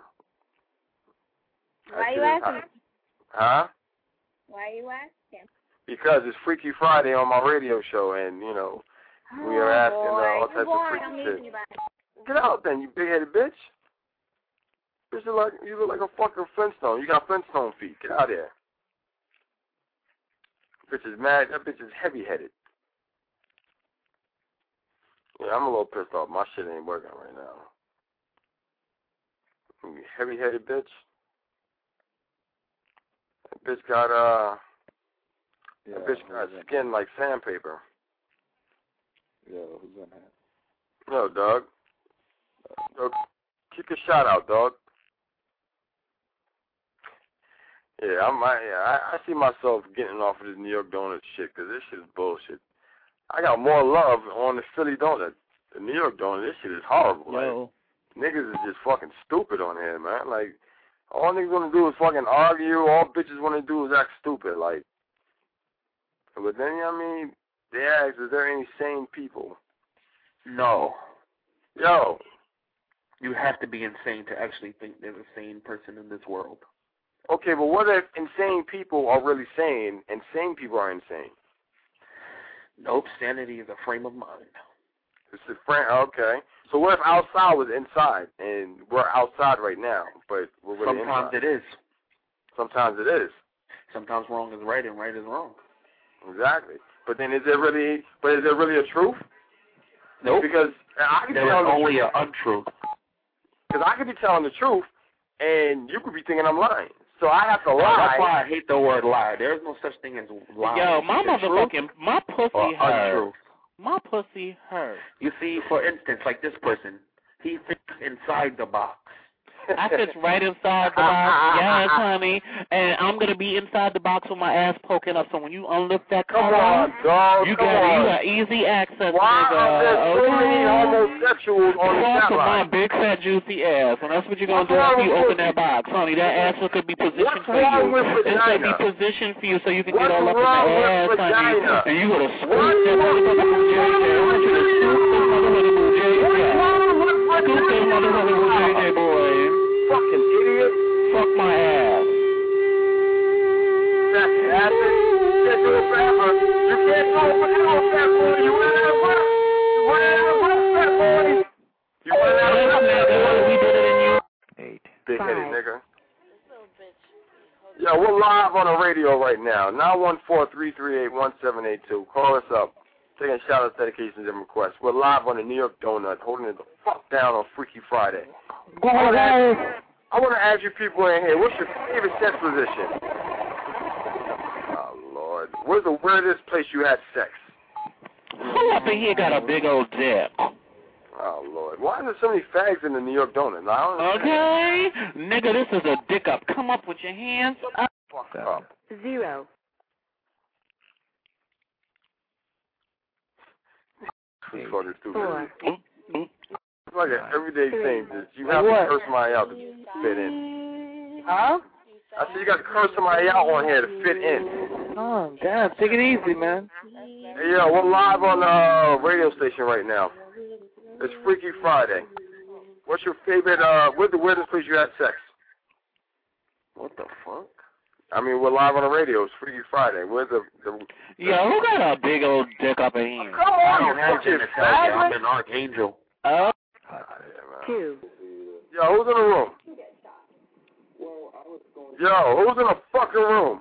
Why you asking? Huh? Why you asking? Because it's Freaky Friday on my radio show, and, we are asking all types of freaky shit. Get out, then, you big-headed bitch. You look like a fucking Flintstone. You got Flintstone feet. Get out of here. Bitch is mad. That bitch is heavy-headed. Yeah, I'm a little pissed off. My shit ain't working right now. You heavy-headed bitch. That bitch got skin like sandpaper. Yo, who's on that? Yo, dog. Yo, kick a shot out, dog. Yeah, I see myself getting off of this New York donut shit because this shit is bullshit. I got more love on the Philly donut. The New York donut, this shit is horrible. Yo. Like, niggas is just fucking stupid on here, man. Like, all niggas want to do is fucking argue. All bitches want to do is act stupid. Like, but then, I mean, they ask, is there any sane people? No. Yo. You have to be insane to actually think there's a sane person in this world. Okay, but what if insane people are really sane and sane people are insane? Nope, sanity is a frame of mind. It's a frame, okay. So what if outside was inside, and we're outside right now, but we're really Sometimes inside? it is. Sometimes it is. Sometimes wrong is right and right is wrong. Exactly. But then is there really a truth? Nope. Because I can there tell is only an untruth. Because I could be telling the truth, and you could be thinking I'm lying. So I have to lie. That's why I hate the word lie. There's no such thing as lying. Yo, my motherfucking, my pussy hurt. Untruth. My pussy hurt. You see, for instance, like this person, he fits inside the box. I fit right inside the box, yes, honey, and I'm gonna be inside the box with my ass poking up. So when you unlift that cover, you got easy access. Why nigga. are there so many homosexuals on the chat line? My big fat juicy ass, and that's what you're gonna do after you open that box, honey. That ass could be positioned for you. It's gonna be positioned for you so you can get all up in the ass, honey, and you gonna squirt that motherfucking JJ. I want you to scoop that motherfucking JJ, boy. Fucking idiot. Fuck my ass. That's acid. You can't do it forever. You can't do it forever, fat boy. You went out of work. You went out of work, fat boy. You went out of work. We did it in you. 8. Big-headed nigga. Yo, we're live on the radio right now. 914-338-1782. Call us up. Taking shout-outs, dedications, and requests. We're live on the New York Donut, holding it the fuck down on Freaky Friday. I want to ask you people in here, what's your favorite sex position? Oh, Lord. Where's the weirdest place you had sex? Who up in here got a big old dick? Oh, Lord. Why are there so many fags in the New York Donut? Okay. Nigga, this is a dick up. Come up with your hands up. Fuck up. 0. This fucking stupid. 4. It's like an everyday thing. You have to curse somebody out to fit in. Huh? I said you got to curse somebody out on here to fit in. Oh, damn. Take it easy, man. Hey, yo, we're live on the radio station right now. It's Freaky Friday. What's your favorite, where's the weirdest place you had sex? What the fuck? I mean, we're live on the radio. It's Freaky Friday. Where's the Yo, who got a big old dick up in here? Come on, I don't have genitalia. I'm an archangel. 2. Yo, who's in the room? Yo, who's in the fucking room?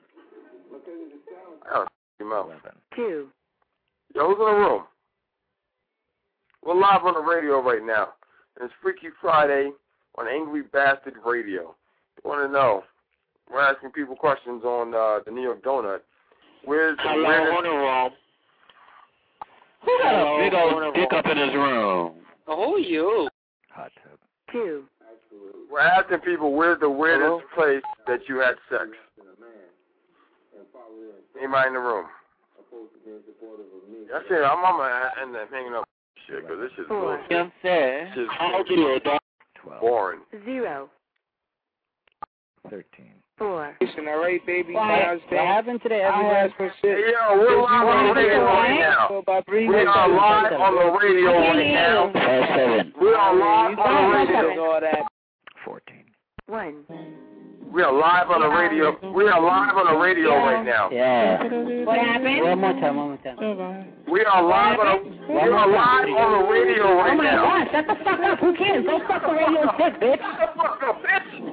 Oh, your mouth. 2. Yo, who's in the room? We're live on the radio right now. And it's Freaky Friday on Angry Bastard Radio. You want to know? We're asking people questions on the New York Donut. Where's the weirdest... Who got a big old dick up in his room? Oh, you. Hot tub. 2. We're asking people where's the weirdest place that you had sex. Anybody in the room? That's it. I'm gonna end up hanging up shit because this is bullshit. This is boring. 0. 13. 4. Listen, all right, baby. What happened today? Everybody's for shit. Hey, yo, we're live on the radio right now. We are live on the radio right now. We are live on the radio. 14. 1. We are live on the radio. We are live on the radio right now. Yeah. What happened? One more time. We are live on the radio right now. Oh my God! Shut the fuck up. Who cares? Go fuck the radio sick, bitch. Shut the fuck up, bitch.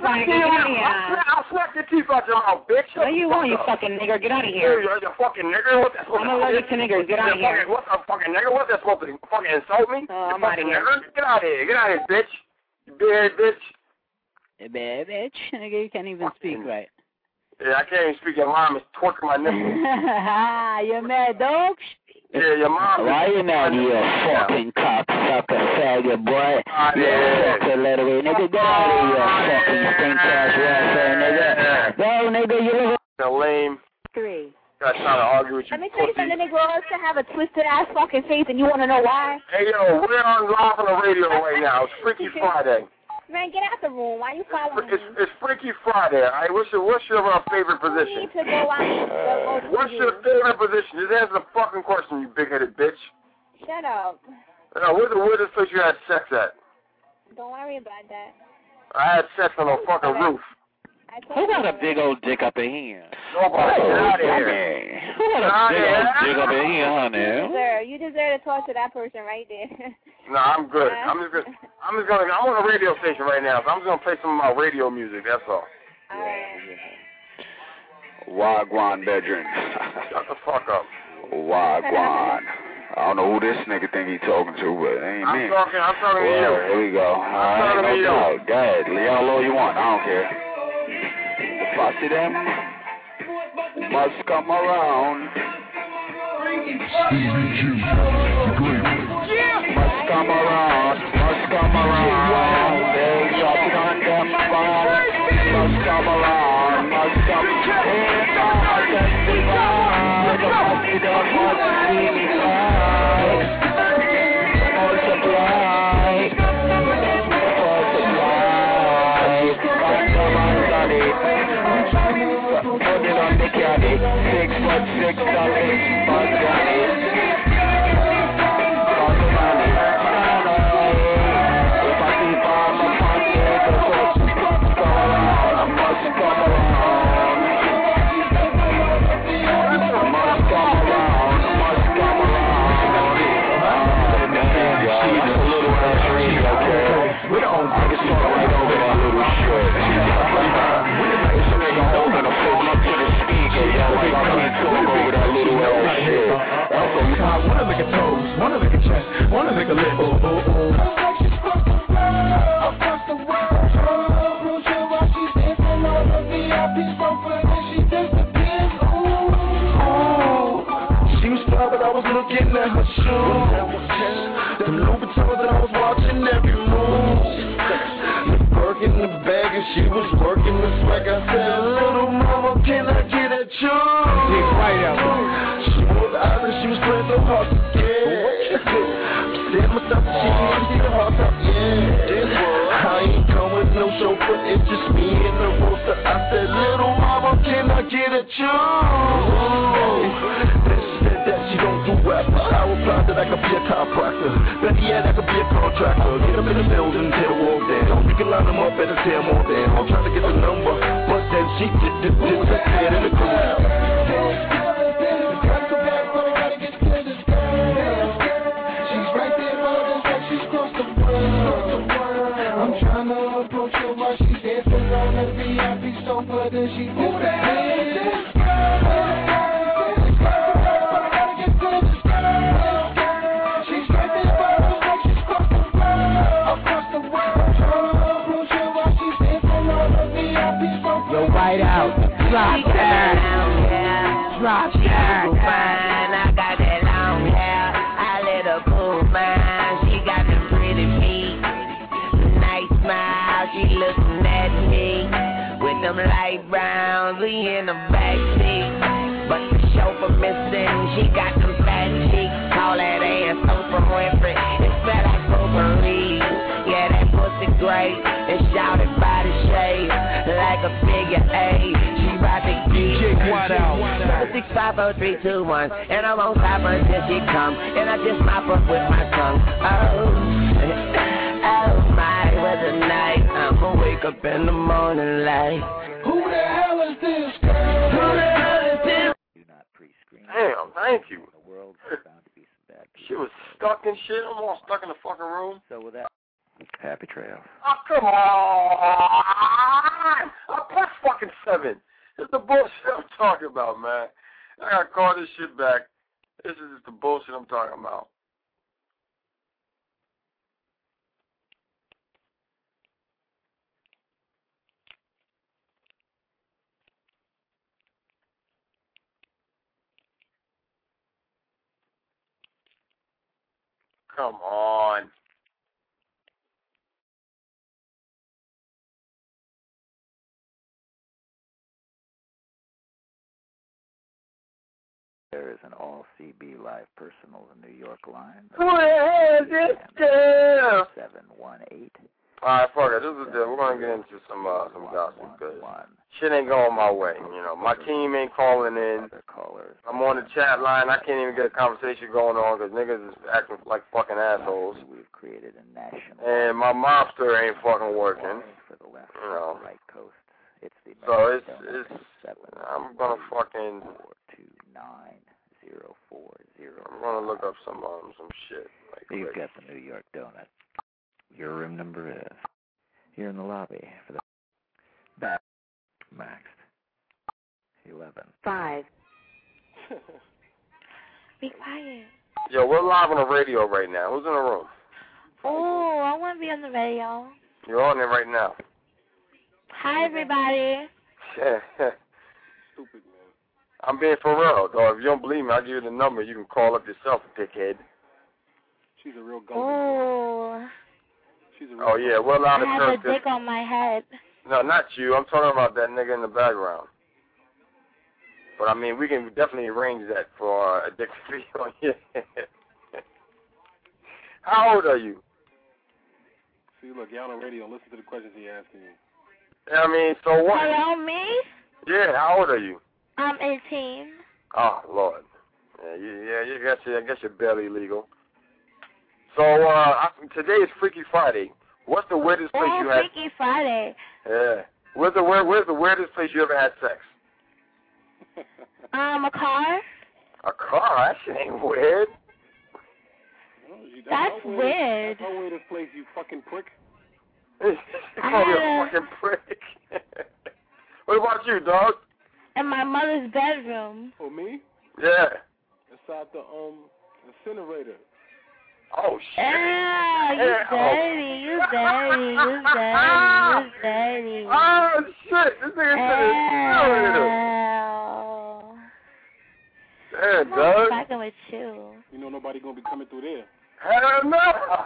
fine. Get out of here. I'll smack your teeth out your mouth, bitch. What do you want, you fucking nigger? Get out of here. You're a fucking nigger? What that's I'm allergic to niggers. Get out of here. What a fucking nigger? What that's supposed to fucking insult me? Oh, I'm out of here. Get out of here. Get out of here, bitch. You big bitch. Hey, bad bitch. Nigga, you can't even speak right. Yeah, I can't even speak. Your mom is twerking my nipples. You mad, dog? Yeah, your mom. Why you mad, you fucking cocksucker, faggot boy? You fucking little bit. Nigga, get out of here, fucking stink-ass welfare, nigga. Go, nigga, you look... The lame. 3. Guys trying to argue with you. Let me tell you something, Negroes to have a twisted-ass fucking face, and you want to know why? Hey, yo, we're on live on the radio right now. It's Freaky Friday. Man, get out the room. Why you following me? It's Freaky Friday, all right? What's your favorite position? You need to go out. What's your favorite position? Just answer the fucking question, you big-headed bitch. Shut up. No, where's the place you had sex at? Don't worry about that. I had sex on a fucking roof. Who got a big old dick up in here? Nobody. Get out of here. Who got a big old dick up in here, honey? You deserve to talk to that person right there. No, I'm good. I'm on a radio station right now, so I'm just gonna play some of my radio music. That's all. Wagwan bedroom. Shut the fuck up. Wagwan. I don't know who this nigga think he talking to, but it ain't me. I'm talking to you. Here we go. All right, no doubt. Go ahead. Leave all all you want. I don't care. The fussy them must come around. Must come around. Must come around. They'll drop it on them fire. Must come around. Must come around. The fussy them must see me fly. Multiply. Put it on the caddy. 6'6" solid. Wanna lick a toes, wanna lick a chest, wanna lick a lip, oh, oh, oh. Across the world, Rochelle, while she's dancing on the VIP sofa, and she disappears, ooh. She was fly, but I was looking at her shoes. The Louboutins that I was watching every move. The Birk in the bag, and she was working the swag. I said, little mama, can I get at you? Dig right out. She was playing so hard to get. Said myself, she didn't see the hard top, yeah. I ain't come with no chauffeur, it's just me and the roaster. I said, little mama, can I get at you? Then she said that she don't do rap. I replied that I could be a chiropractor. Better yet, I could be a contractor. Get them in the building, tear the wall down. You can line them up, better tear them all down. I'm trying to get the number, but then she disappeared in the crowd. Then she do that. She's right there, like she's across the world. While she's dancing on the VIP sofa. Yo, right out. Drop that. Drop that. Fine, I got that long hair. I let her pull mine. She got the pretty feet. Nice smile. She looking at me. With them light browns, we in the backseat. But the chauffeur missing, she got them fat cheeks. Call that ass Oprah Winfrey, it smell like potpourri. Yeah, that pussy great, it's shouted by the shade. Like a figure 8, she ride the key. Kick what out? 6, 5, 4, 3, 2, 1. And I won't stop her till she come. And I just mop up with my tongue. Oh my, what a night. I'ma wake up in the morning light. Who the hell is this girl? Who the hell is this? Do not pre-screen. Damn, thank you. The world is bound to be some bad people. She was stuck and shit. I'm all stuck in the fucking room. So with that. Happy trails. Oh, come on! I pressed fucking 7. This is the bullshit I'm talking about, man. I gotta call this shit back. This is just the bullshit I'm talking about. Come on. There is an all CB live personal in New York line. Who is it? 718. Alright, fuck it. We're gonna get into some gossip because shit ain't going my way. You know, my team ain't calling in. I'm on the chat line. I can't even get a conversation going on because niggas is acting like fucking assholes. We've created a national. And my mobster ain't fucking working. For the left, you know. right coast. It's the so it's I'm gonna fucking 429-040. I'm gonna look up some shit. Like You've quick. got the New York donut. Your room number is here in the lobby for the back maxed 11. 5. Be quiet. Yo, we're live on the radio right now. Who's in the room? Oh, I want to be on the radio. You're on it right now. Hi, everybody. Stupid, man. I'm being for real, though. If you don't believe me, I'll give you the number. You can call up yourself, dickhead. She's a real golden. Oh. Oh, yeah, we're allowed to I have a dick on my head. No, not you. I'm talking about that nigga in the background. But, I mean, we can definitely arrange that for a dick to be on your head. How old are you? See, look, y'all on radio. Listen to the questions he asking you. I mean, so what? Hello, me? Yeah, how old are you? I'm 18. Oh, Lord. Yeah, I guess you're barely legal. So, today is Freaky Friday. What's the weirdest place you had? Freaky Friday. Yeah. Where's the weirdest place you ever had sex? A car. A car? That shit ain't weird. That's weird. That's no weirdest place, you fucking prick. You call me a fucking prick. What about you, dog? In my mother's bedroom. For me? Yeah. Inside the incinerator. Oh shit! Yeah, you dirty. Oh shit! This nigga said incinerator. Yeah, dog. I'm fucking with you. You know nobody gonna be coming through there. Hell no! It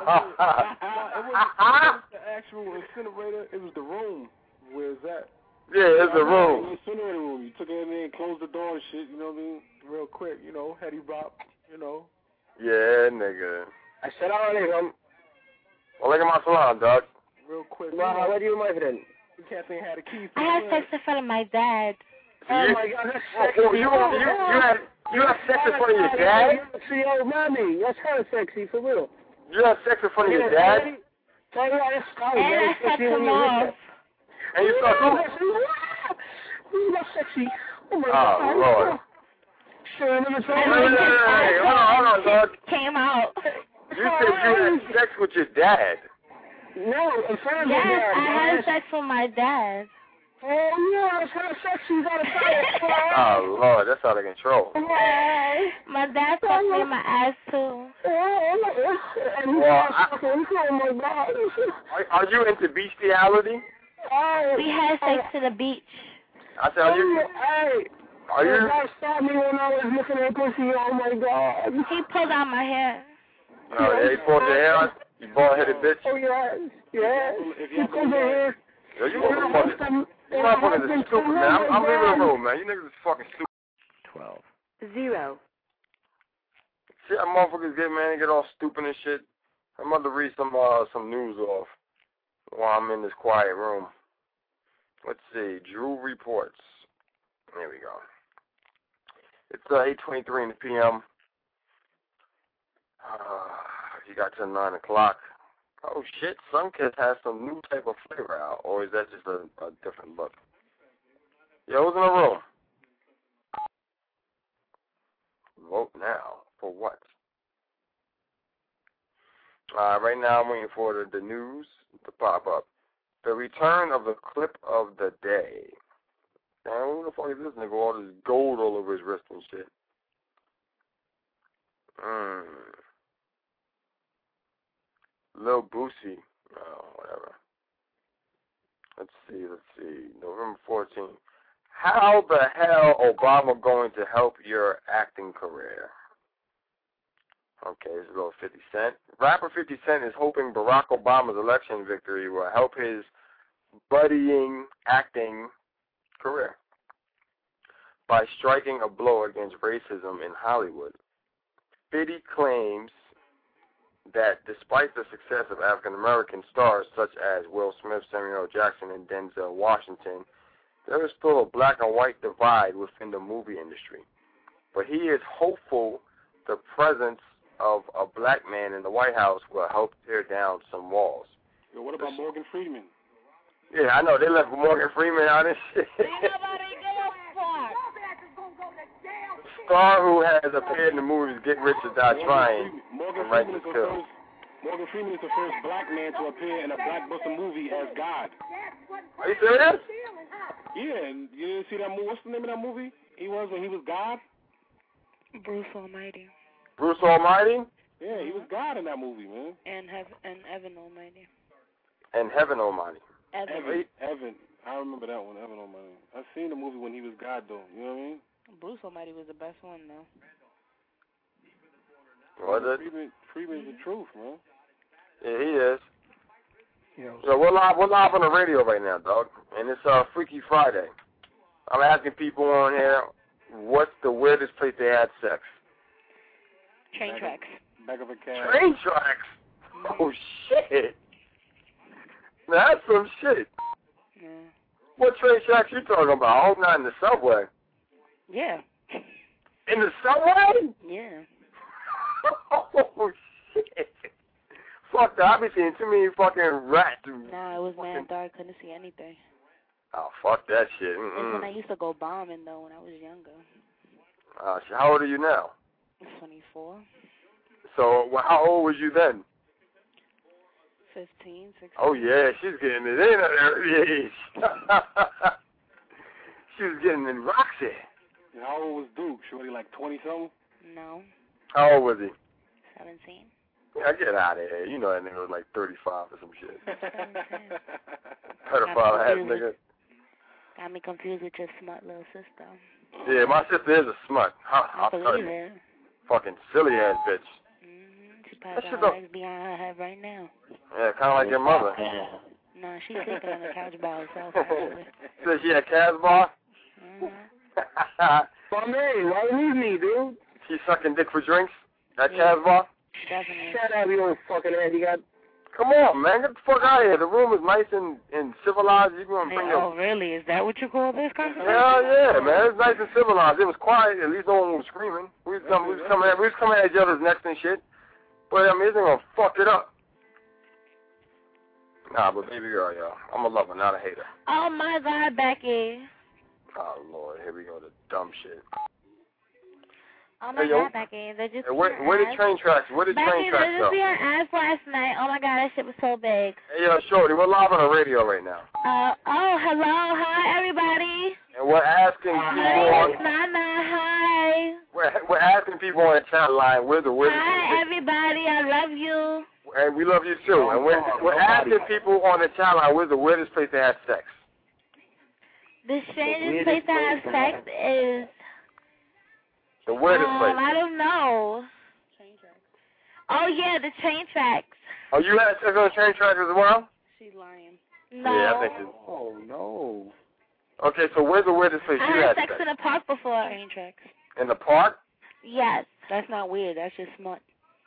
wasn't the actual incinerator. It was the room. Where's that? Yeah, it's the room. The incinerator room. You took it in there and closed the door and shit. You know what I mean? Real quick. You know, heady bop. You know. Yeah, nigga. Assalamualaikum. Walaikum assalam, dog. Real quick. How are you, my friend? You can't say had a key. I had sex in front of my dad. Oh my God, that's sexy. You had sex in front of your dad? See, old mommy, that's kind of sexy for real. You had sex in front of your dad? And I sucked him off. And you sucked who? That's sexy. Oh my God. God. Oh Lord. Sure, hold on, dog. Came out. You said you had sex with your dad. No, in front of yes, your dad. I had sex with my dad. Oh, yeah, that's kind of sexy. Oh, Lord, that's out of control. My dad fucked me in my ass, too. Are you into bestiality? We had sex to the beach. I said, are you... Are you? That stopped me when I was looking at pussy. Oh my God! He pulled out my hair. Oh yeah, he pulled your hair out. You bald-headed bitch. Oh yeah. He pulled your hair. Yo, you motherfuckers are stupid, man. I'm leaving the room, man. You niggas is fucking stupid. 12. 0. Shit, motherfuckers get all stupid and shit. I'm about to read some news off while I'm in this quiet room. Let's see. Drew reports. There we go. It's 8:23 in the p.m. You got till 9 o'clock. Oh shit, Sunkist has some new type of flavor out, or is that just a different look? Yo, who's in the room? Vote now. For what? Right now I'm waiting for the news to pop up. The return of the clip of the day. Damn, who the fuck is this nigga? All this gold all over his wrist and shit. Lil Boosie. Whatever. Let's see. November 14th. How the hell Obama going to help your acting career? Okay, it's a little 50 Cent. Rapper 50 Cent is hoping Barack Obama's election victory will help his budding acting career by striking a blow against racism in Hollywood. 50 claims that despite the success of African-American stars such as Will Smith, Samuel L. Jackson, and Denzel Washington, there is still a black and white divide within the movie industry. But he is hopeful the presence of a black man in the White House will help tear down some walls. Yo, what about Morgan Freeman? Yeah, I know. They left Morgan Freeman out and shit. Star who has appeared in the movies Get Rich or Die Trying. Morgan Freeman is the first black man to appear in a blockbuster movie as God. Are you serious? Yeah, you didn't see that movie? What's the name of that movie? He was God? Bruce Almighty. Bruce Almighty? Yeah, he was God in that movie, man. And Evan Almighty. And Heaven Almighty. Evan. I remember that one, Evan Almighty. I've seen the movie when he was God, though. You know what I mean? Bruce Almighty was the best one, though. Was it? Freeman's the truth, man. Yeah, he is. So we're live on the radio right now, dog. And it's Freaky Friday. I'm asking people on here, what's the weirdest place they had sex? Train tracks. Back of a cab. Train tracks? Oh, shit. Now, that's some shit. Yeah. What train tracks you talking about? I hope not in the subway. Yeah. In the subway? Yeah. Oh, shit. Fuck that. I be seeing too many fucking rats. Nah, it was mad dark. Couldn't see anything. Oh, fuck that shit. That's when I used to go bombing, though, when I was younger. How old are you now? 24. So, how old was you then? 15, 16. Oh, yeah, she's getting it in at an early age. She was getting in Roxy. And how old was Duke? Shorty like 20-something? No. How old was he? 17. Yeah, get out of here. You know that nigga was like 35 or some shit. Pedophile ass nigga. Got me confused with your smart little sister. Yeah, my sister is a smut. I'll tell you. It. Fucking silly ass bitch. She probably got her legs behind her head right now. Yeah, kind of like your mother. No, she's sleeping on the couch by herself, actually. So she at Casbah? My man, why you leave me, dude? She's sucking dick for drinks at Casbah? Definitely. Shut up, you old fucking ass. You got... Come on, man. Get the fuck out of here. The room is nice and civilized. You can bring Oh, really? Is that what you call this conversation? Hell yeah, man. It's nice and civilized. It was quiet. At least no one was screaming. We was coming at each other's necks and shit. But, I mean, this ain't gonna fuck it up. Nah, but baby girl, yo. I'm a lover, not a hater. Oh, my God, Becky. Oh, Lord. Here we go. The dumb shit. Oh, my God, Becky. They just where the train tracks? Where the train tracks Becky, they just see her ass last night. Oh, my God, that shit was so big. Hey, yo, Shorty, we're live on the radio right now. Hello. Hi, everybody. And we're asking people Nana, hi. We're asking people on the chat line, where's the weirdest... Hi, everybody. I love you. And we love you, too. And we're asking people on the chat line, where's the weirdest place they have sex? The strangest place to have sex is... The weirdest place. I don't know. Train tracks. Oh, yeah, the train tracks. Oh, you had sex on the train tracks as well? She's lying. No. Yeah, I think she's... Oh, no. Okay, so where's the weirdest place you had sex? I had sex in a park before. Train tracks. In the park? Yes. That's not weird. That's just smart.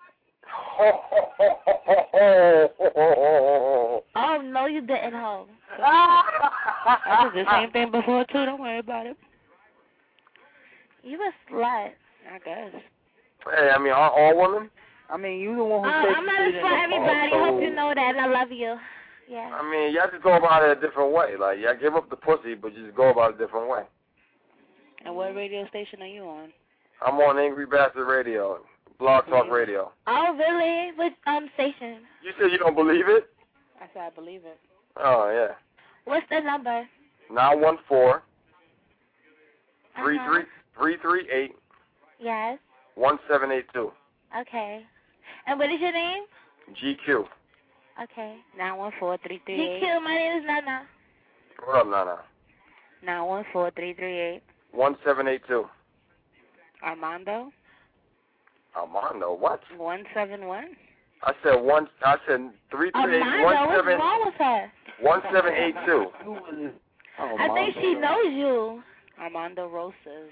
Oh, no, you didn't, ho. I did the same thing before, too. Don't worry about it. You a slut, I guess. Hey, I mean, all women? I mean, you the one who I'm not for everybody. Hope you know that. I love you. Yeah. I mean, you have to go about it a different way. Like, yeah, give up the pussy, but you just go about it a different way. And what radio station are you on? I'm on Angry Bastard Radio. Blog Talk Radio. Oh, really? Which station? You said you don't believe it? I said I believe it. Oh, yeah. What's the number? 914-338. Yes. 1782. Okay. And what is your name? GQ. Okay. 914-338. GQ, my name is Nana. What up, Nana? 914-338. 1782. Armando? Armando, what? 171? I said 338. Armando, what's wrong with her? 1782. I think she knows you. Armando Rosas.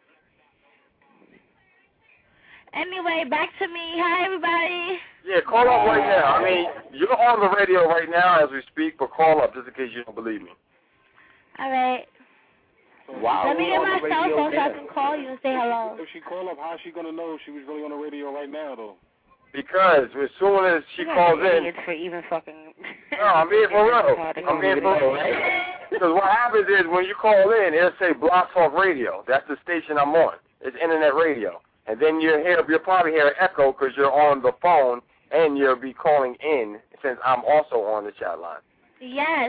Anyway, back to me. Hi, everybody. Yeah, call up right now. I mean, you're on the radio right now as we speak, but call up just in case you don't believe me. All right. Wow. Let me get my cell phone so I can call you and say hello. If she call up, how is she going to know she was really on the radio right now, though? Because as soon as she calls in... It's for even fucking... No, I'm being for real. I'm being for real. Because what happens is when you call in, it'll say Blog Talk Radio. That's the station I'm on. It's internet radio. And then you'll probably hear an echo because you're on the phone and you'll be calling in since I'm also on the chat line. Yes.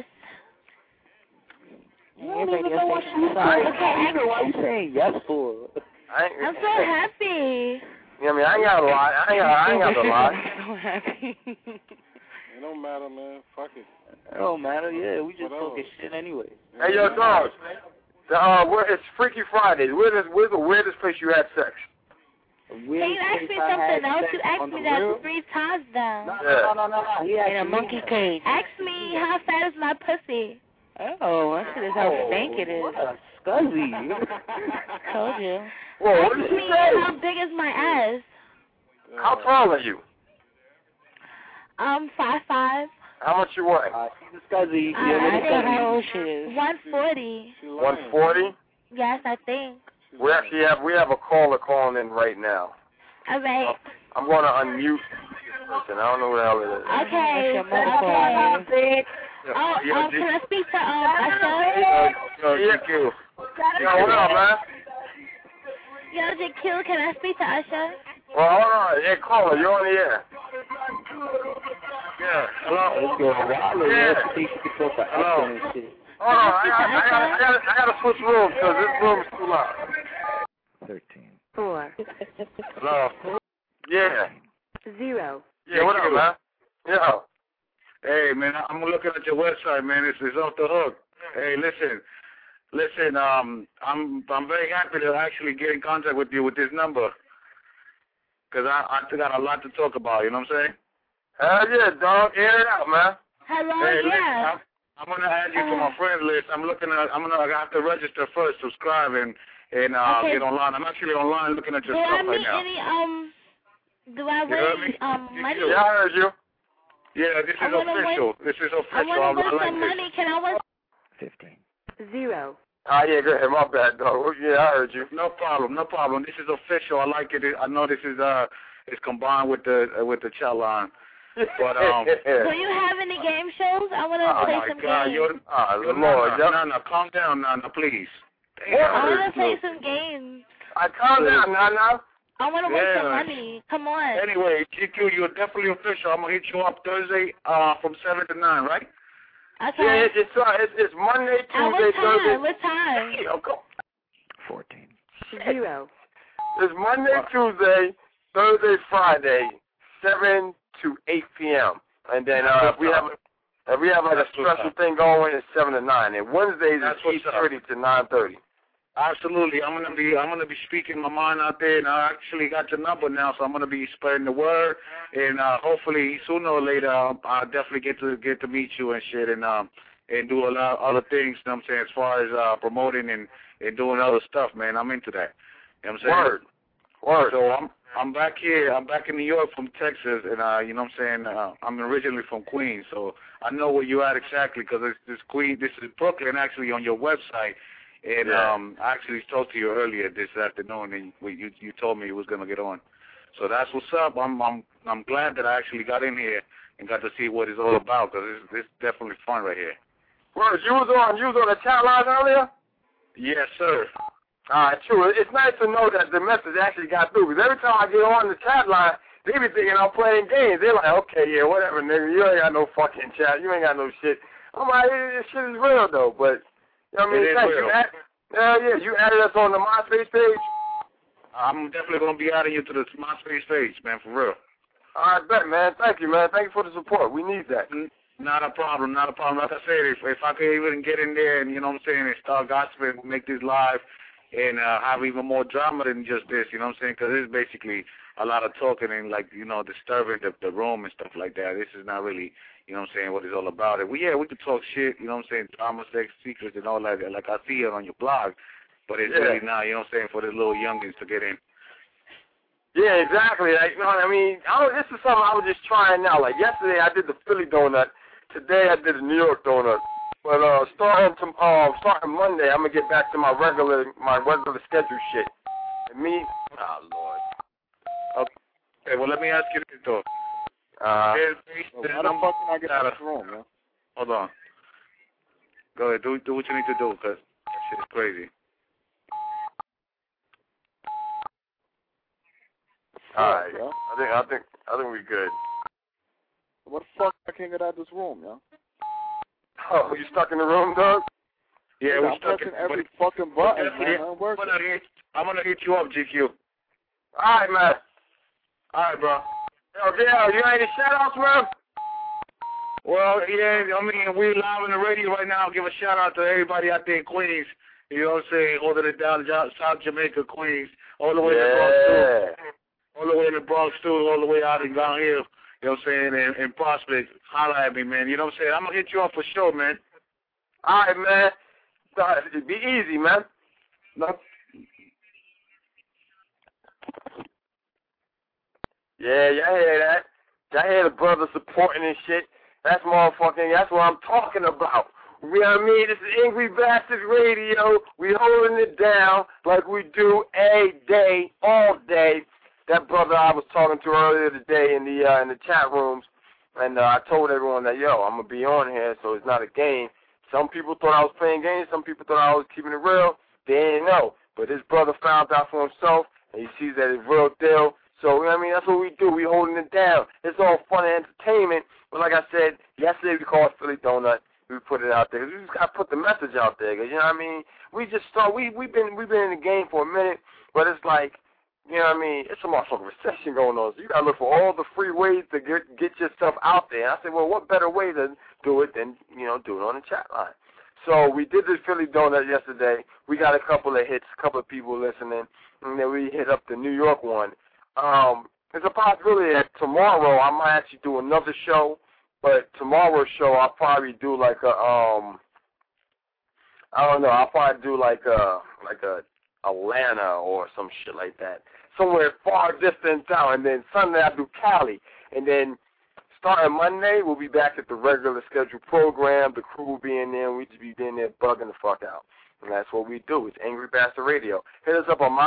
You don't even know what she's saying. Why you saying yes for? I'm so happy. You know what I mean? I ain't got a lot. I ain't got a lot. I'm so happy. It don't matter, man. Fuck it. It don't matter. Yeah, we just talking shit anyway. Hey, yo, dogs. It's Freaky Friday. Where's the weirdest place you had sex? Can you ask me something else? You asked me that 3 times now. No. In a monkey cage. Ask me how fat is my pussy. Oh, that shit is how stank it is. What a scuzzy. Told you. Whoa, what did Ask me you say? how big is my ass. How tall are you? 5'5". How much you weigh? She's a scuzzy. How old she is? 140. 140? Yes, I think. We have a caller calling in right now. All right. I'm going to unmute this person. I don't know what the hell it is. Okay. Okay. Can I speak to Usher? Yo, GQ. Yo, what up, man? Yo, GQ, can I speak to Usher? Well, hold on. Hey, caller, you're on the air. Yeah. Hello. Let's go. Yeah. Hello. Hold on. I got to switch rooms because this room is too loud. 13. 4. Hello. Yeah. 0. Yeah, what up, man? Yo. Hey, man, I'm looking at your website, man. It's off the hook. Hey, listen. I'm very happy to actually get in contact with you with this number because I got a lot to talk about. You know what I'm saying? Hell yeah, dog. Air it out, man. Hello, hey, yeah. Listen, I'm gonna add you to my friend list. I have to register first, subscribe, and get online. I'm actually online looking at your stuff right now. Do I win money? Yeah, I heard you. Yeah, this is official. This is official. I want to win some money. Can I win? 15. 0. Yeah, go ahead. My bad, dog. Yeah, I heard you. No problem. This is official. I like it. I know this is it's combined with the chat line. But do you have any game shows? I want to play some games. No, calm down, Nana, please. I want to play some games. Calm down, Nana. I want to win some money. Come on. Anyway, GQ, you're definitely official. I'm gonna hit you up Thursday from 7 to 9, right? Okay. Yeah, it's Monday, Tuesday, Thursday. What time? 14. 0. It's Monday, Tuesday, Thursday, Friday, 7 to 8 p.m. And then if we have like a special thing going, it's 7 to 9. And Wednesdays it's 8:30 to 9:30. Absolutely. I'm gonna be speaking my mind out there, and I actually got your number now, so I'm gonna be spreading the word, and hopefully sooner or later I'll definitely get to meet you and shit, and do a lot of other things. You know what I'm saying, as far as promoting and doing other stuff, man. I'm into that. You know what I'm saying? Word. So I'm back here. I'm back in New York from Texas, and you know what I'm saying. I'm originally from Queens, so I know where you at exactly because this is Brooklyn actually on your website. And I actually talked to you earlier this afternoon, and you told me you was gonna get on. So that's what's up. I'm glad that I actually got in here and got to see what it's all about because it's definitely fun right here. Word, you was on the chat line earlier? Yes, sir. True. It's nice to know that the message actually got through. Because every time I get on the chat line, they be thinking I'm playing games. They're like, okay, yeah, whatever, nigga. You ain't got no fucking chat. You ain't got no shit. I'm like, this shit is real, though. But, you know what I mean? You added us on the MySpace page? I'm definitely going to be adding you to the MySpace page, man, for real. All right, bet, man. Thank you, man. Thank you for the support. We need that. Not a problem. Like I said, if I could even get in there and, you know what I'm saying, and start gossiping, make this live and have even more drama than just this, you know what I'm saying? Because it's basically a lot of talking and, like, you know, disturbing the room and stuff like that. This is not really, you know what I'm saying, what it's all about. We could talk shit, you know what I'm saying, drama, sex, secrets, and all that, like I see it on your blog. But it's really not, you know what I'm saying, for the little youngins to get in. Yeah, exactly. Like, you know what I mean? This is something I was just trying now. Like, yesterday I did the Philly donut. Today I did the New York donut. But starting Monday, I'm going to get back to my regular schedule shit. And me, Lord. Okay, well, let me ask you this, though. How the fuck can I get out of this room, man? Hold on. Go ahead, do what you need to do, because that shit is crazy. All right, yo. I think we good. What the fuck I can't get out of this room, yo? Oh, you stuck in the room, dog? Yeah, we're stuck in every fucking button, man. I'm gonna hit you up, GQ. All right, man. All right, bro. Yo, you got any shout-outs, man? Well, yeah, I mean, we're live on the radio right now. I'll give a shout-out to everybody out there in Queens. You know what I'm saying? Holding it down, South Jamaica, Queens. All the way to the Bronx, too. All the way in the Bronx, too. All the way out in down here. You know what I'm saying? And Prospect. Holla at me, man. You know what I'm saying? I'm going to hit you up for sure, man. All right, man. It'd be easy, man. No. Yeah, y'all hear that? Y'all hear the brother supporting and shit? That's what I'm talking about. You know what I mean? This is Angry Bastards Radio. We holding it down like we do a day, all day. That brother I was talking to earlier today in the chat rooms, and I told everyone that, yo, I'm going to be on here, so it's not a game. Some people thought I was playing games. Some people thought I was keeping it real. They didn't know. But this brother found out for himself, and he sees that it's real deal. So, you know what I mean? That's what we do. We holding it down. It's all fun and entertainment. But like I said, yesterday we called Philly Donut. We put it out there. We just got to put the message out there. Cause, you know what I mean? We just start. We've been in the game for a minute, but it's like, you know what I mean? It's a motherfucking recession going on. So you got to look for all the free ways to get yourself out there. And I said, well, what better way to do it than, you know, do it on the chat line? So we did the Philly Donut yesterday. We got a couple of hits, a couple of people listening, and then we hit up the New York one. There's a possibility that tomorrow I might actually do another show, but tomorrow's show I'll probably do like a I don't know, I'll probably do like a Atlanta or some shit like that, somewhere far distant out, and then Sunday I'll do Cali, and then starting Monday we'll be back at the regular scheduled program. The crew will be in there, and we just be in there bugging the fuck out. And that's what we do. It's Angry Bastard Radio. Hit us up on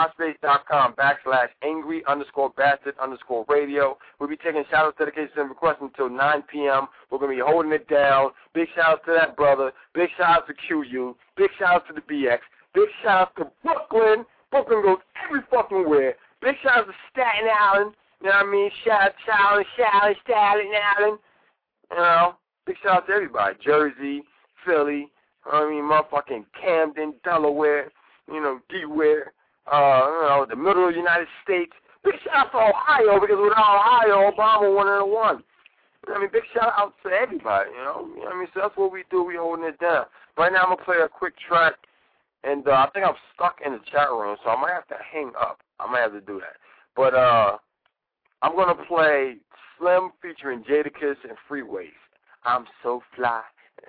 myspace.com/angry_bastard_radio. We'll be taking shout-outs, dedications, and requests until 9 p.m. We're going to be holding it down. Big shout-outs to that brother. Big shout-outs to QU. Big shout-outs to the BX. Big shout-outs to Brooklyn. Brooklyn goes every fucking where. Big shout-outs to Staten Island. You know what I mean? Staten Island. You know, big shout-outs to everybody. Jersey, Philly. I mean, motherfucking Camden, Delaware, you know, D-Ware, the middle of the United States. Big shout out to Ohio, because without Ohio, Obama wouldn't have won. I mean, big shout out to everybody, you know what I mean? So that's what we do. We holding it down. Right now, I'm going to play a quick track, and I think I'm stuck in the chat room, so I might have to hang up. I might have to do that. But I'm going to play Slim featuring Jadakiss and Freeways. I'm so fly.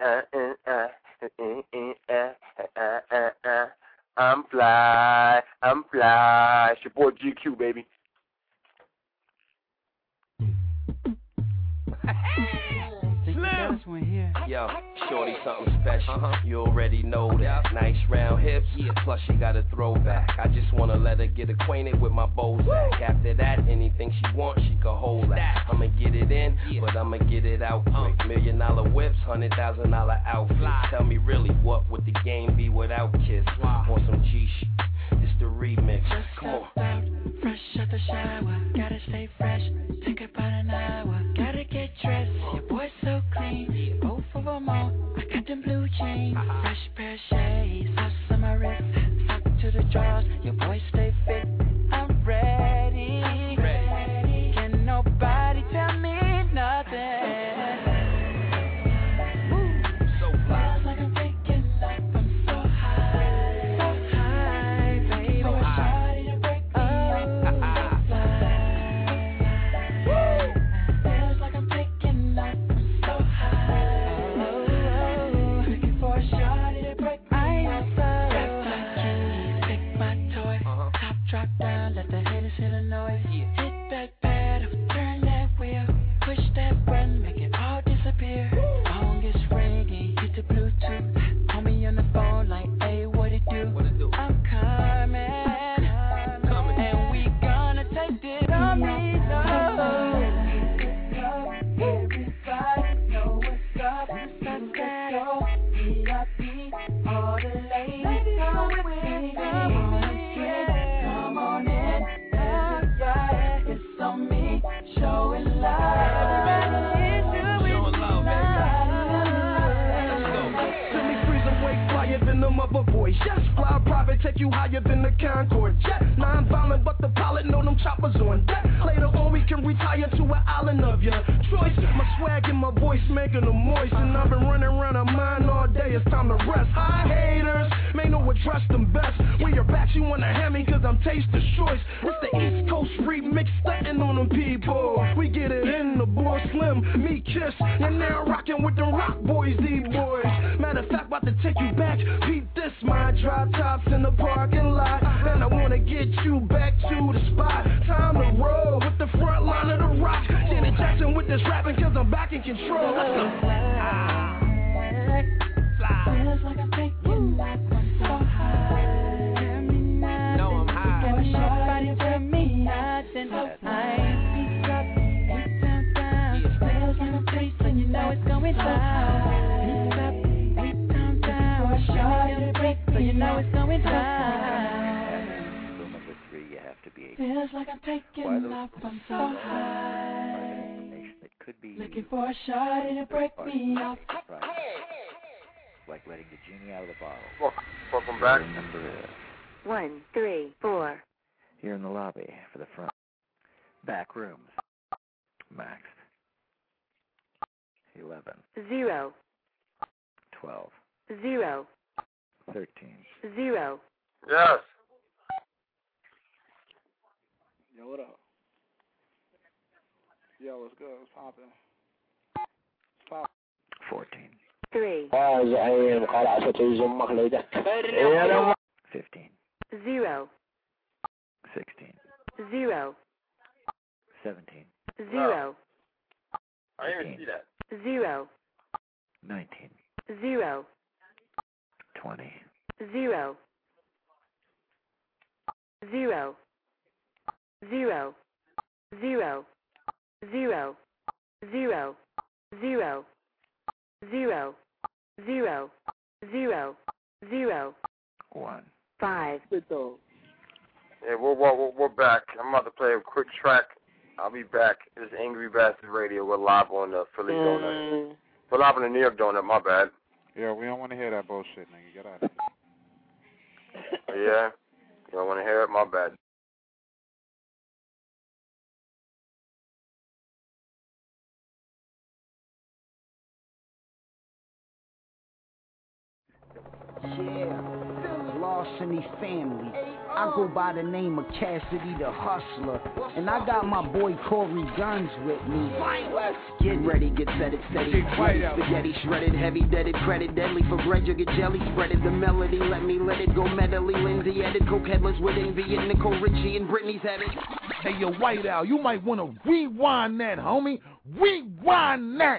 I'm fly. It's your boy GQ, baby. Yo, shorty something special. You already know that. Nice round hips, plus she got a throwback. I just wanna let her get acquainted with my Bozak. After that, anything she wants, she can hold that. I'ma get it in, but I'ma get it out quick. $1 million whips, $100,000 outfits. Tell me really, what would the game be without Kiss? Want some G shit? This Come on. Fresh out the shower, gotta stay fresh. Take about an hour, gotta get dressed. Your boy's so clean, both of them on. I got them blue jeans, fresh pair of shades, ice on my wrist. Sock to the drawers, your boy stay fit. I'm ready. Can nobody tell me nothing? Drop down, let the haters hear the noise. Hit that pedal, turn that wheel. Push that button, make it all disappear. Phone gets ringing, hit the Bluetooth. Call me on the phone like, hey, what it do? I'm coming, and we gonna take it on me, everybody know what's up. VIP, all the ladies come with me. Come on in, yeah, it's on me, showing love. Let me freeze away, flyer than the mother voice. Yes, fly private, take you higher than the Concorde. Jet, non-violent, but the pilot know them choppers on deck. Later on, we can retire to an island of your choice. My swag and my voice making them moist, and I've been running around a mine all day. It's time to rest. Hi haters, may know what dress them best. When you're back, you wanna have me 'cause I'm taster's choice. It's the East Coast remix, stunting on them people. We get it in the boy Slim, me Kiss, and now rocking with the Rock Boys, D-boys. Matter of fact, about to take you back. Peep this, my drop tops in the parking lot, and I wanna get you back to the spot. Time to roll with the front line of the rock. Janet Jackson with this rapping 'cause I'm back in control. Let's go. Feels like I'm taking life, I'm so high. No, I'm high. Can nobody tell me nothing? I ain't peace up, peace down. Feels like I'm chasing, you know it's going down. Peace up, peace down. For sure, it'll break, so you know it's going down. Rule number 3, you have to be Feels like I'm taking life, I'm so high. That could be looking for a shot, it'll break me off. Like letting the genie out of the bottle. Welcome back. Number 1, 3, 4. Here in the lobby for the front. Back rooms. Max. 11. 0. 12. 0. 13. 0. Yes. Yo, what up? Yo, what's good? What's poppin'? 14. 3. 15. 0. 16. 0. 17. 0. I didn't even see that. 0. 19. 0. 20. 0. 0. 0. 0. 0. 0. 0. 0. 0. 0. 0. 1. 5. Yeah, we're back. I'm about to play a quick track. I'll be back. It's Angry Bastard Radio. We're live on the Philly Donut. We're live on the New York Donut, my bad. Yeah, we don't want to hear that bullshit, nigga. Get out of here. Yeah? You don't want to hear it? My bad. Yeah, Larceny family. I go by the name of Cassidy the Hustler, and I got my boy Corey Guns with me. Get ready, get set it steady. Spaghetti shredded, heavy deaded, credit deadly for bread. You get jelly spreaded. The melody, let it go medley. Lindsay added, coke headless with envy, and Nicole Richie and Britney's had it. Hey, yo, White Owl, you might want to rewind that, homie. Rewind that.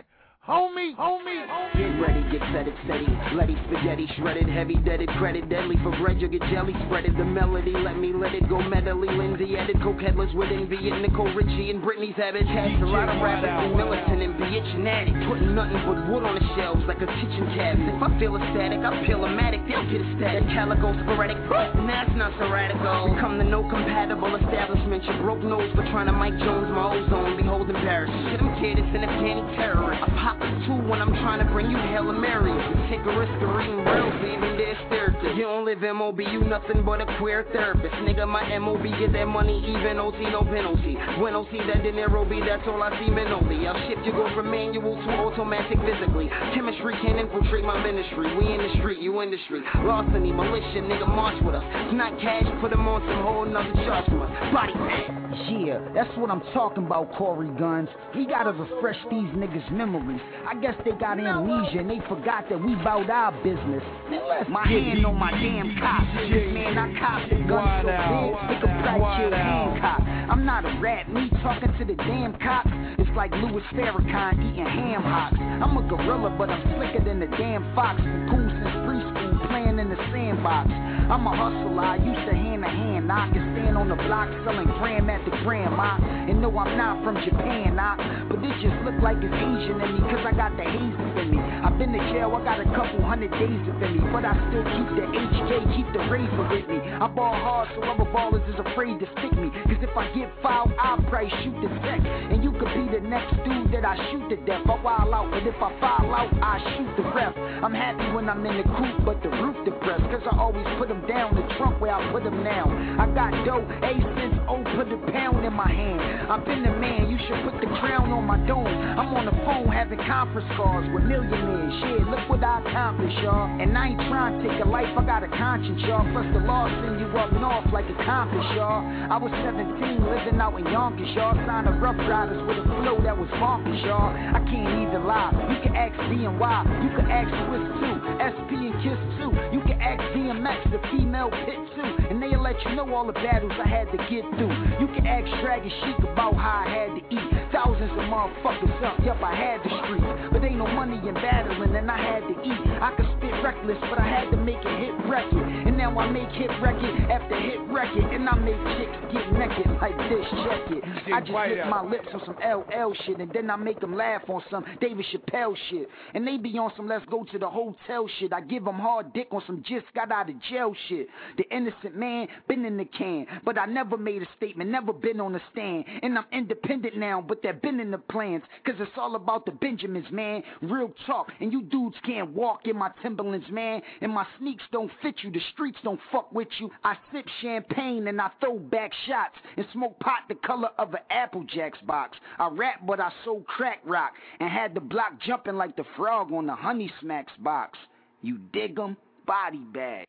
homie. Get ready, get set it steady. Letty spaghetti, shredded, heavy, deaded, credit, deadly. For bread, you get jelly, spreaded the melody. Let it go medley. Lindsay added, coke headless with envy. And Nicole Richie and Britney's habit. Cast a lot of rappers and militant and be itching at it. Putting nothing but wood on the shelves like a kitchen cabinet. If I feel a static, I peel a matic. They'll get a static. Calico sporadic. Nah, it's not so radical. We come to no compatible establishment. Your broke nose for trying to Mike Jones my ozone. Behold embarrassing. Shit, I'm kid, it's an Afghani terrorist. I pop a two when I'm trying to bring you Hail Mary. Take a risk of reading braille, even their therapist. You don't live MOB, you nothing but a queer therapist. Nigga, my MOB get that money, even OT, no penalty. When OT that dinero be, that's all I see mentally. I'll shift you go from manual to automatic physically. Chemistry can't infiltrate my ministry. We in the street, you industry. Larceny, militia, nigga, march with us. It's not cash, put them on some whole nother charge from us. Body bag. Yeah, that's what I'm talking about, Corey Guns. We gotta refresh these niggas' memories. I guess they got amnesia and they forgot that we bout our business. My hand on my damn cop. Man, I copped the gun so big, they could probably kill Hancock. I'm not a rat, me talking to the damn cops. It's like Louis Farrakhan eating ham hocks. I'm a gorilla, but I'm slicker than the damn fox. Cool since preschool, playing in the sandbox. I'm a hustler, I used to hand-to-hand. I can stand on the block selling gram at the grandma. And no, I'm not from Japan, but this just look like it's Asian in me, cause I got the haze in me. I've been to jail, I got a couple 100 days in me, but I still keep the HK, keep the razor with me. I ball hard, so other ballers is afraid to stick me, cause if I get fouled, I'll probably shoot the tech. And you could be the next dude that I shoot to death. I wild out, but if I foul out, I shoot the ref. I'm happy when I'm in the coupe, but the roof depressed, cause I always put them down, the trunk where I put them now. I got dough, A cents, O put a pound in my hand. I've been the man, you should put the crown on my dome. I'm on the phone having conference calls with millionaires. Shit, look what I accomplished, y'all. And I ain't trying to take a life, I got a conscience, y'all. Plus the law send you up north like a compass, y'all. I was 17, living out in Yonkers, y'all. Signed a Rough Riders with a flow that was bonkers, y'all. I can't even lie. You can ask D&Y, you can ask Swiss too, SP and Kiss too. You can ask DMX, the female pit too. And they'll let you know all the battles I had to get through. You can ask Dragon Sheik about how I had to eat. Thousands of motherfuckers up, yup, I had the streets. But ain't no money in battling and I had to eat. I could spit reckless, but I had to make a hit record. And now I make hit record after hit record. And I make chicks get naked like this, check it. I just lick my lips on some LL shit, and then I make them laugh on some David Chappelle shit. And they be on some let's go to the hotel shit. I give them hard dick on some just got out of jail shit. The innocent man been in the can, but I never made a statement, never been on the stand. And I'm independent now, but they've been in the plans, cause it's all about the Benjamins, man. Real talk, and you dudes can't walk in my Timberlands, man. And my sneaks don't fit you, the streets don't fuck with you. I sip champagne and I throw back shots and smoke pot the color of an Apple Jacks box. I rap, but I sold crack rock and had the block jumping like the frog on the Honey Smacks box. You dig 'em? Body bag.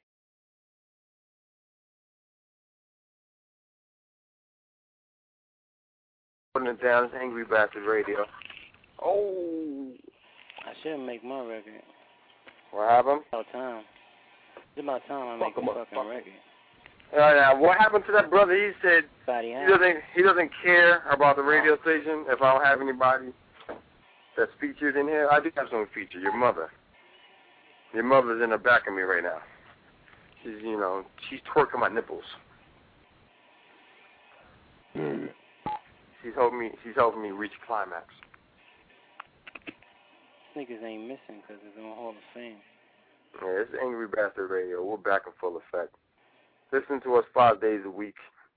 Putting it down, it's Angry Bastard Radio. Oh. I shouldn't make my record. What happened? It's about time. It's about time I make a fucking record. Yeah, what happened to that brother? He said he doesn't care about the radio station if I don't have anybody that's featured in here. I do have someone featured. Your mother. Your mother's in the back of me right now. She's twerking my nipples. She's helping me reach climax. Niggas ain't missing because it's on Hall of Fame. Yeah, it's Angry Bastard Radio. We're back in full effect. Listen to us 5 days a week.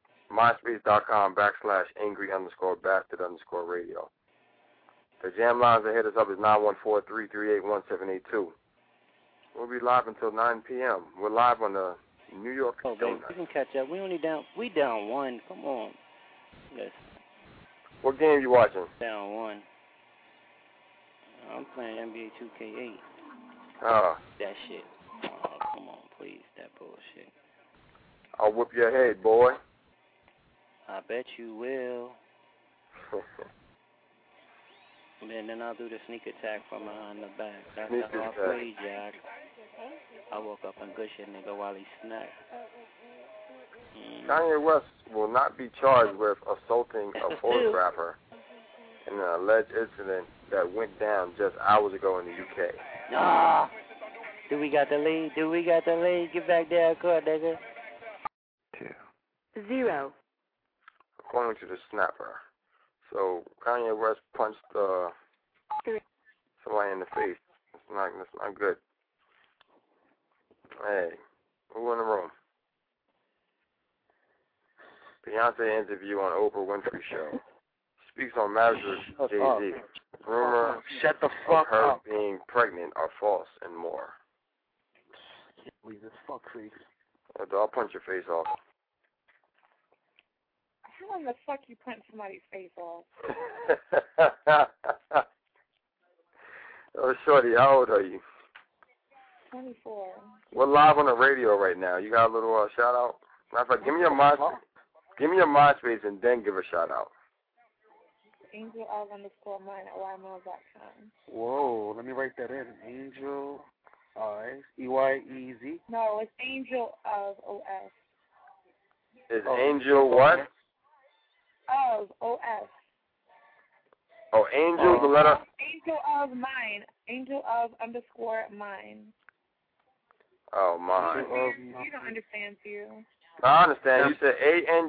MySpace.com/angry_bastard_radio. The jam lines that hit us up is 914-338-1782. We'll be live until 9 p.m. We're live on the New York. Oh, baby, we can catch up. We down one. Come on. Listen. What game you watching? Down one. I'm playing NBA 2K8. Oh. That shit. Oh, come on, please. That bullshit. I'll whoop your head, boy. I bet you will. And then I'll do the sneak attack from behind the back. That's the halfway jack. I woke up and gush a nigga while he snapped. Kanye West will not be charged with assaulting a photographer in an alleged incident that went down just hours ago in the UK. Ah. Do we got the lead? Get back there, court, nigga. 2-0. According to the snapper. So Kanye West punched somebody in the face. That's not good. Hey, who in the room? Beyonce interview on Oprah Winfrey Show. Speaks on marriage with Jay-Z. Rumor Shut the fuck her up. being pregnant are false and more. Leave this fuck face. I'll punch your face off. How in the fuck you punch somebody's face off? Oh, shorty, how old are you? 24. We're live on the radio right now. You got a little shout out? Matter of fact, give me your MySpace and then give a shout out. Angel of _mine at ymail.com. Whoa, let me write that in. Angel EYEZ. No, it's Angel of OS. Is Angel what? Of OS. Oh, Angel, the letter? Angel of mine. Angel of _mine. Oh, mine. You don't understand, too. I understand. You said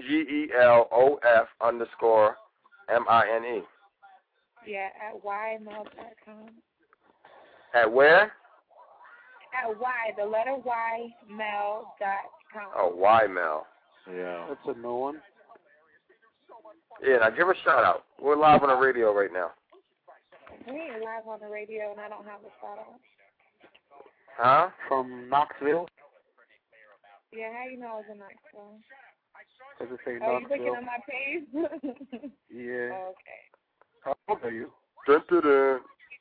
ANGELOF_MINE. Yeah, at ymail.com. At where? At the letter Y, mail.com. Oh, Ymail. Yeah. That's a new one. Yeah, now give a shout out. We're live on the radio right now. We ain't live on the radio and I don't have a shout out. Huh? From Knoxville? Yeah, how you know I was in Knoxville? Does it say Oh, Knoxville? you looking at my page? Yeah. Oh, okay. How old are you? Dun-dun-dun.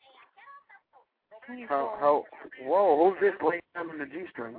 How, whoa, who's this laying down in the G-string?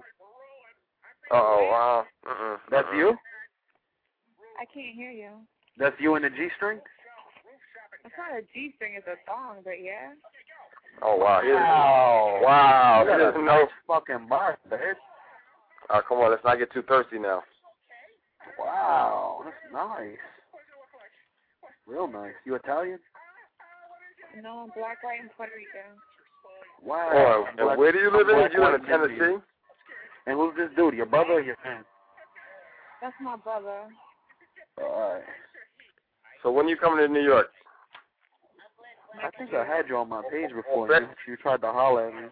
That's you? I can't hear you. That's you in the G-string? It's not a G-string, it's a song, but yeah. Oh, wow. Wow. He doesn't know. Fucking bar, babe. Oh, come on, let's not get too thirsty now. Wow, that's nice. Real nice. You Italian? No, I'm black, white, and Puerto Rico. Wow. Oh, and where do you live in? You live in Tennessee? And who's this dude? Your brother or your friend? That's my brother. All right. So when you coming to New York? I think I had you on my page before. You tried to holler at me.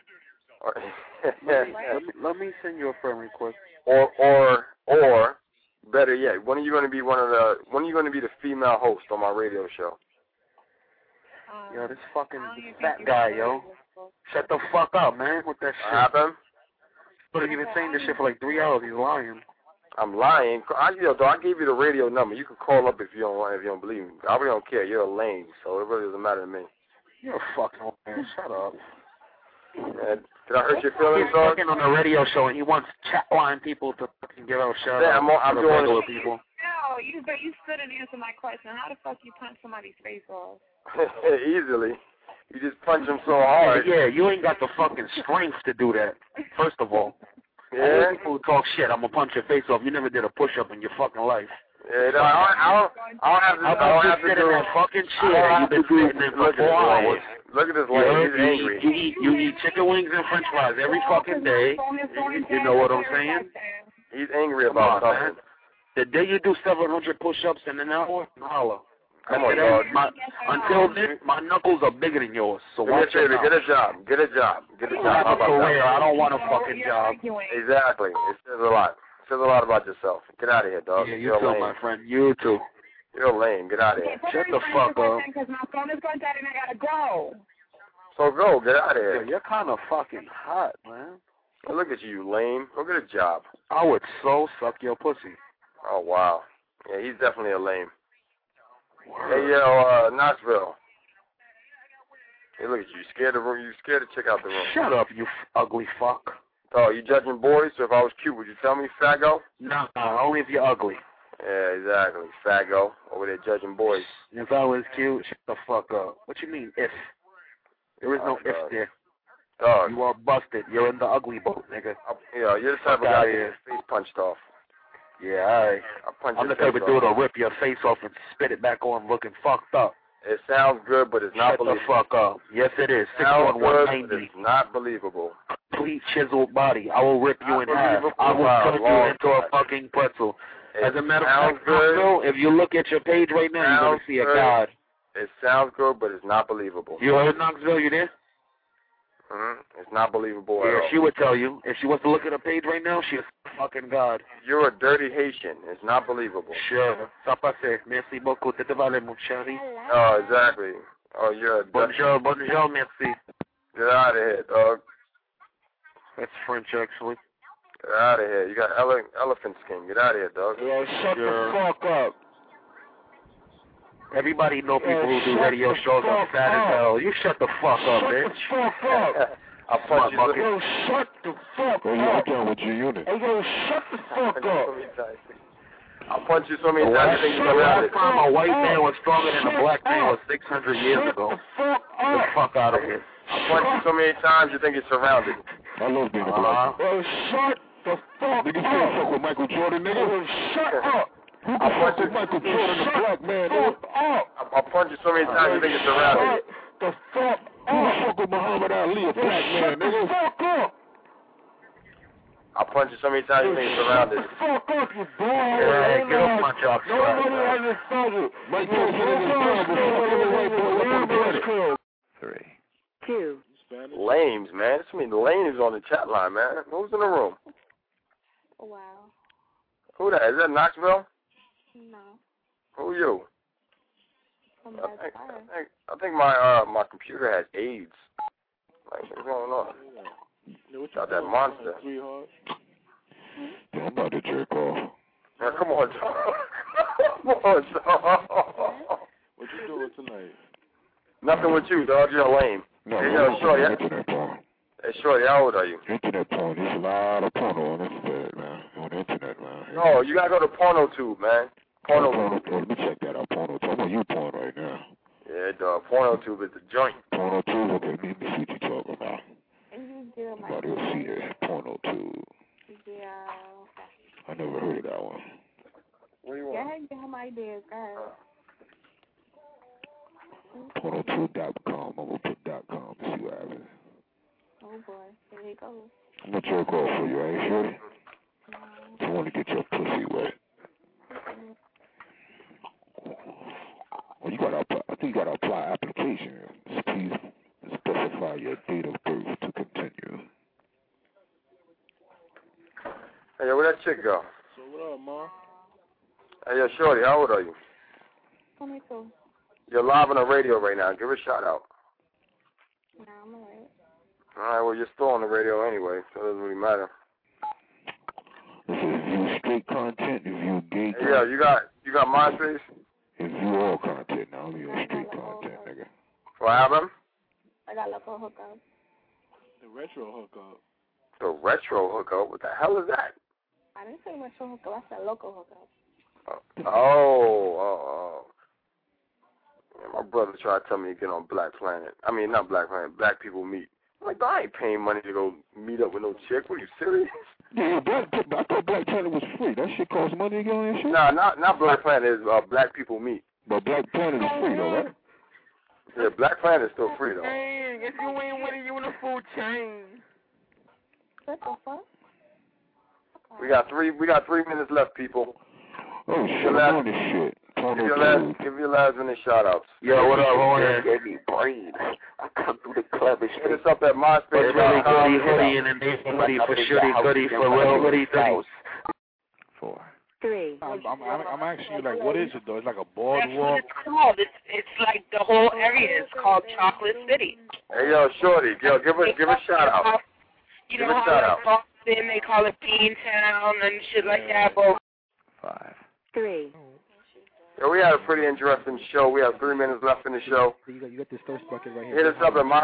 let me send you a friend request. Or better yet, when are you going to be the female host on my radio show? Yo, this fucking fat guy, yo. Shut the fuck up, man, with that shit. What happened? But you've been saying this shit for like 3 hours. He's lying. I'm lying. I gave you the radio number. You can call up if you don't believe me. I really don't care. You're a lame, so it really doesn't matter to me. You're a fucking man. Shut up. Did I hurt your feelings, He's dog? working on a radio show and he wants chat line people to fucking give out shout Yeah, outs I'm to doing regular it. people. No, you still didn't answer my question. How the fuck you punch somebody's face off? Easily. You just punch him so hard. Yeah, you ain't got the fucking strength to do that, first of all. Yeah? People who talk shit, I'm going to punch your face off. You never did a push-up in your fucking life. Yeah, no, I don't have to do that fucking shit that you've been sitting in for 4 hours. Look at this lady. He's angry. You eat chicken wings and french fries every fucking day. You know what I'm saying? He's angry about something. The day you do 700 push-ups in an hour, holla. Come on, dog. Until then, my knuckles are bigger than yours. So watch it. Get a job. Get a job. How about that? I don't want a fucking job. Exactly. It says a lot. It says a lot about yourself. Get out of here, dog. Yeah, you too, my friend. You too. You're lame. Get out of here. Shut the fuck up. Because my phone is going dead and I gotta go. So go. Get out of here. Yeah, you're kind of fucking hot, man. Well, look at you, lame. Go get a job. I would so suck your pussy. Oh, wow. Yeah, he's definitely a lame. Hey, yo, Knoxville. Hey, look at you. You scared to check out the room. Shut up, you ugly fuck. Oh, you judging boys? So if I was cute, would you tell me, faggo? No, only if you're ugly. Yeah, exactly. Faggo. Over there judging boys. If I was cute, shut the fuck up. What you mean, if? There is no if there. Dog. You are busted. You're in the ugly boat, nigga. Yeah, you're the type of guy to get your face punched off. Yeah, I'm the type of dude that'll rip your face off and spit it back on looking fucked up. It sounds good, but it's not believable. Shut the fuck up. Yes, it is. Sounds good, but 190. it's not believable. Complete chiseled body. I will rip you in half. I will cut you into a fucking pretzel. As a matter of fact, if you look at your page right now, you're going to see a god. It sounds good, but it's not believable. You heard Knoxville? You there? It's not believable at all. Yeah, she would tell you. If she wants to look at her page right now, she's a fucking god. You're a dirty Haitian. It's not believable. Sure. Ça passe. Merci beaucoup. Tu te vales, mon chéri. Oh, exactly. Oh, you're a Bonjour, bonjour, merci. Get out of here, dog. That's French, actually. Get out of here. You got elephant skin. Get out of here, dog. Yo, shut the fuck up. Everybody know people who do radio shows are fat as hell. You shut the fuck up, bitch. Shut the fuck up. I'll punch you. Yo, shut the fuck up. I'm done with your unit. Hey, yo, shut the fuck up. I'll punch you so many times you think you're last time a white man was stronger than a black man was 600 years ago. Get the fuck out of here. I'll punch you so many times you think you're surrounded. I love being a black man. Yo, shut the fuck up. Niggas can't fuck with Michael Jordan, nigga. Yo, shut up. Who can fuck with Michael Jordan, a black man, nigga? I'll punch you so many times you think you're surrounded. The fuck Who can fuck with Muhammad Ali, a black man, nigga? Fuck up. I'll punch you so many times you think you're surrounded. Fuck up, you boy. Yeah, get off my job. Nobody understands it. Mike Tyson is terrible. Fuck the white boy up on the planet. 3. 2. Lames, man. There's so many lames on the chat line, man. Who's in the room? Wow. Who that? Is that Knoxville? No. Who you? I think my computer has AIDS. Like, what's going on? Got that monster. Yeah, I'm about to jerk off. Now, come on, dog. Come on, dog. What you doing tonight? Nothing with you, dog. You're lame. No, hey, yo, Shorty. Internet porn. Hey, Shorty, how old are you? Internet porn. There's a lot of porno on the internet, man. On the internet, man. No, you gotta go to PornoTube, man. PornoTube. Let me check that out. PornoTube. I'm on YouPorn right now. Yeah, dog. PornoTube is the joint. PornoTube. Okay, let me see what you're talking about. Yeah, Everybody will see that. PornoTube. Yeah. I never heard of that one. What do you want? Give him ideas, guys. PornoTube.com. I'm gonna put .com to see what happens. Oh boy, here he goes. I'm gonna jerk off for you, ain't sure? I want to get your pussy wet. Well, you gotta apply, I think you gotta apply application. Please specify your date of birth to continue. Hey, yo, where that chick go? So what up, Ma? Hey, yo, Shorty, how old are you? 22. You're live on the radio right now. Give her a shout out. Nah, I'm alright. All right, well, you're still on the radio anyway, so it doesn't really matter. If you view straight content, if you gay content. Hey, yo, you got MySpace? If you all content, now I'm using straight content, nigga. What happened? I got local hookup. The retro hookup. The retro hookup? What the hell is that? I didn't say retro hookup. I said local hookup. Oh. Yeah, my brother tried to tell me to get on Black Planet. I mean, not Black Planet, Black People Meet. I'm like, I ain't paying money to go meet up with no chick. What, are you serious? Yeah, I thought Black Planet was free. That shit costs money to get on that shit? Nah, not Black Planet. It's Black People Meet. But Black Planet is free, though, right? Yeah, Black Planet is still free, though. Dang, if you ain't with a uniform chain. What the fuck? We got 3 minutes left, people. Oh, shit, I'm on this shit. Give your last minute shout-outs. Yo, what up, Horn? Gave me brain. I come through the club and hit us up at MySpace.com. Hoodie and then hoodie for shitty, hoodie for real, hoodie 4. 3. I'm asking you, like, what is it, though? It's like a That's what boardwalk? it's called. It's like the whole area is called Chocolate City. Hey, yo, Shorty, give a shout-out. You know how like Boston, they call it Beantown and shit like that, but 5. 3. Yo, we had a pretty interesting show. We have 3 minutes left in the show. You got this thirst bucket right here. Hit us up at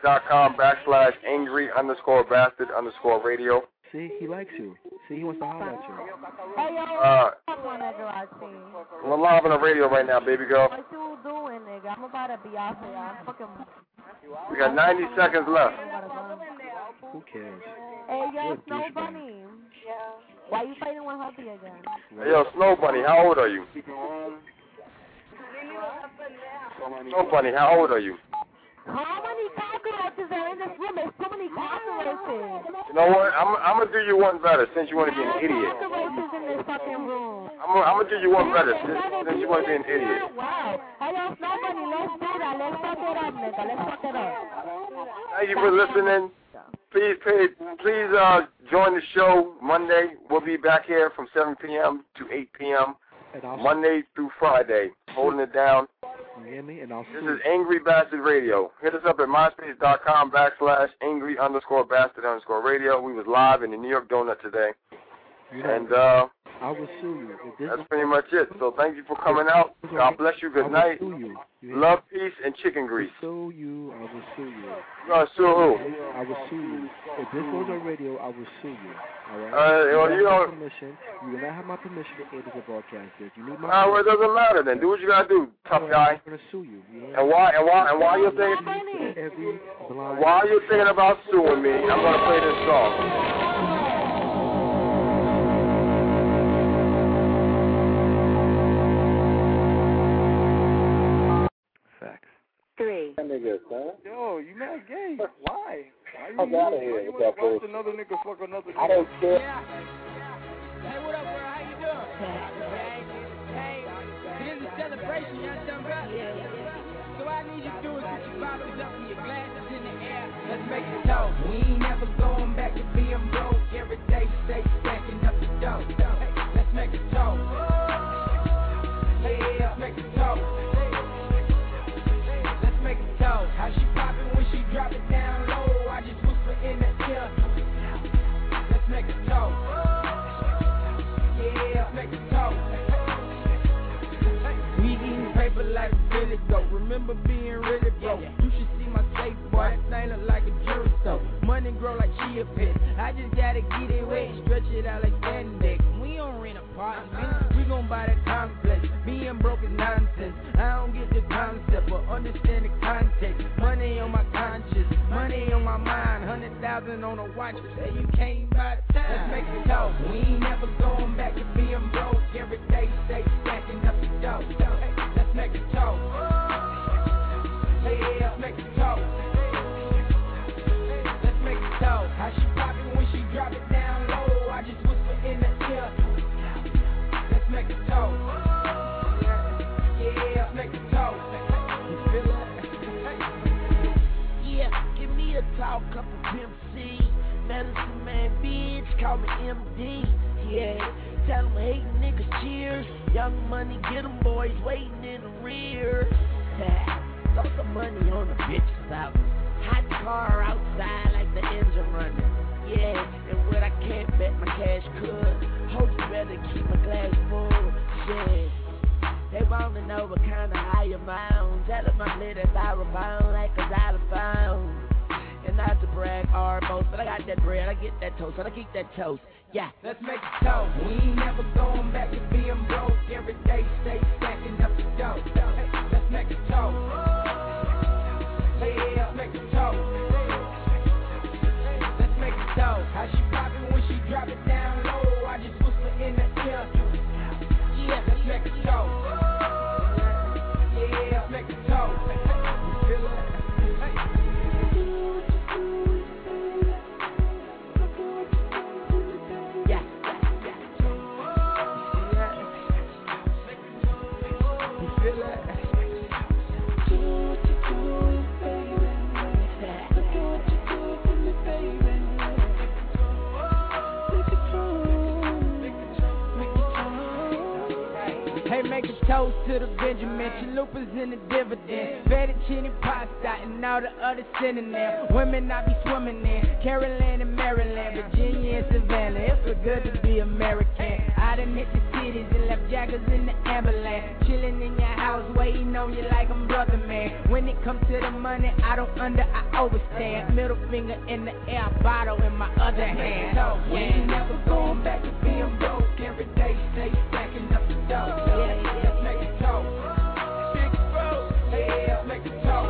myspace.com/angry_bastard_radio. See, he likes you. See, he wants to holler at you. Hey, yo, nigga, I see. We're live on the radio right now, baby girl. What you doing, nigga? I'm about to be out there. I'm fucking... We got 90 seconds left. Who cares? Hey, yo, Snow Bunny. Yeah. Why you fighting with Hubby again? Hey, yo, Snow Bunny, how old are you? So funny. How old are you? How many cockroaches are in this room? There's so many cockroaches. You know what? I'm gonna do you one better since you want to be an idiot. Cockroaches in this fucking room. I'm gonna do you one better since you want to be an idiot. Wow. I don't know, buddy. Let's do that. Let's fuck it up, nigga. Let's fuck it up. Thank you for listening. Please join the show Monday. We'll be back here from 7 p.m. to 8 p.m. Monday through Friday, holding it down. You hear me? And this is Angry Bastard Radio. Hit us up at myspace.com/angry_bastard_radio. We was live in the New York Donut today. And I will sue you. That's pretty much it. So thank you for coming out. God bless you. Good night. Love, peace, and chicken grease. I will sue you. I will sue you. You gonna sue who? I will sue you. If this goes on radio, I will sue you. All right? Well, you know. Permission. You will not have my permission to air the broadcast. If you need my well, it doesn't matter then. Do what you gotta do, tough guy. I'm gonna sue you. And while you're thinking, while you're thinking about suing me, I'm gonna play this song. Niggas, huh? Yo, you mad gay? Why? Why you out of here? You want to watch another nigga fuck another nigga? I don't care. Yeah. Hey, what up, bro? How you doing? Hey, it is a celebration, you understand, bro? Yeah. So I need you to do is put your bottles up and your glasses in the air. Let's make it talk. We ain't never going back to being broke. Every day stay stacking up the dough. Hey, let's make it talk. Yeah, let's make it talk. How she poppin' when she drop it down low? I just whisper in the ear. Let's make it talk. Yeah, let's make it talk. We eating paper like a Billy Goat. Remember being really broke. You should see my safe, boy. This thing look like a jury soap. Money grow like chia pit. I just gotta get it wet, stretch it out like standing deck. We don't rent apartments. We gon' buy the complex. Being broke is nonsense. I don't get the concept, but understand the context. Money on my conscience, money on my mind. 100,000 on a watch. Say you can't buy the time. Let's make it talk. We ain't never going back to being broke. Every day stay stacking up the dough. Hey, let's make it talk. Hey, let's make it talk. Let's make it talk. How she poppin' when she drop it down low? I just whisper in the ear. Let's make it talk. Yeah, let's make it talk. You feel it? Yeah, give me a talk, couple Pimp C. Medicine man, bitch, call me MD. Yeah, tell them hating niggas cheers. Young money, get them boys waiting in the rear. Throw some money on the bitches out. Hot car outside like the engine running. Yeah, and what I can't bet my cash could. Hope you better keep my glass full. Yeah. They wanna know what kind of high I'm on. Tell them I'm lit as styrofoam like a xylophone. And not to brag or boast, but I got that bread, I get that toast, and I keep that toast. Yeah, let's make it talk. We ain't never going back to being broke. Every day stay stacking up the dough. Hey, let's make it talk. Hey, let's make it talk. Let's make it talk. How she poppin' when she drop it down low? I just whisper in the ear. Yeah, let's make it talk. Yeah, let's make it talk. You feel it? Yeah. You feel it? Hey, make a toast to the Benjamin, chalupas and the dividend, fettuccine pasta and all the other synonyms. Women I be swimming in, Carolina and Maryland, Virginia and Savannah. It feel good to be American. I done hit the cities and left jackers in the ambulance, chilling in your house, waiting on you like I'm brother man. When it comes to the money, I don't I overstand. Middle finger in the air, bottle in my other hand. So we ain't never going back to being broke. Every day stay stacking up the dough. Let's make it talk. Big bro, let's make it talk.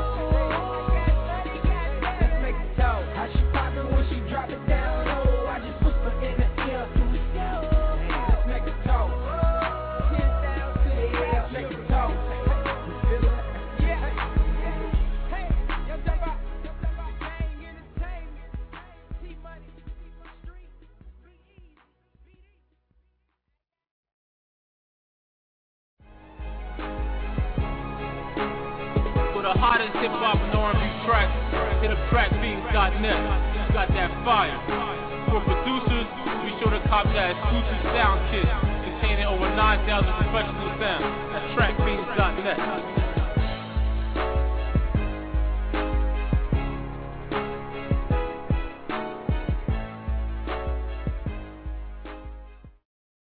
Let's make it talk. How she poppin' when she drop it down low? I just whisper in the ear. Let's make it talk. Let's make it talk. You feel it? Yeah. hottest hip hop and R&B tracks, hit up trackbeats.net. It's got that fire. For producers, be sure to cop that exclusive sound kit containing over 9,000 professional sounds at trackbeats.net.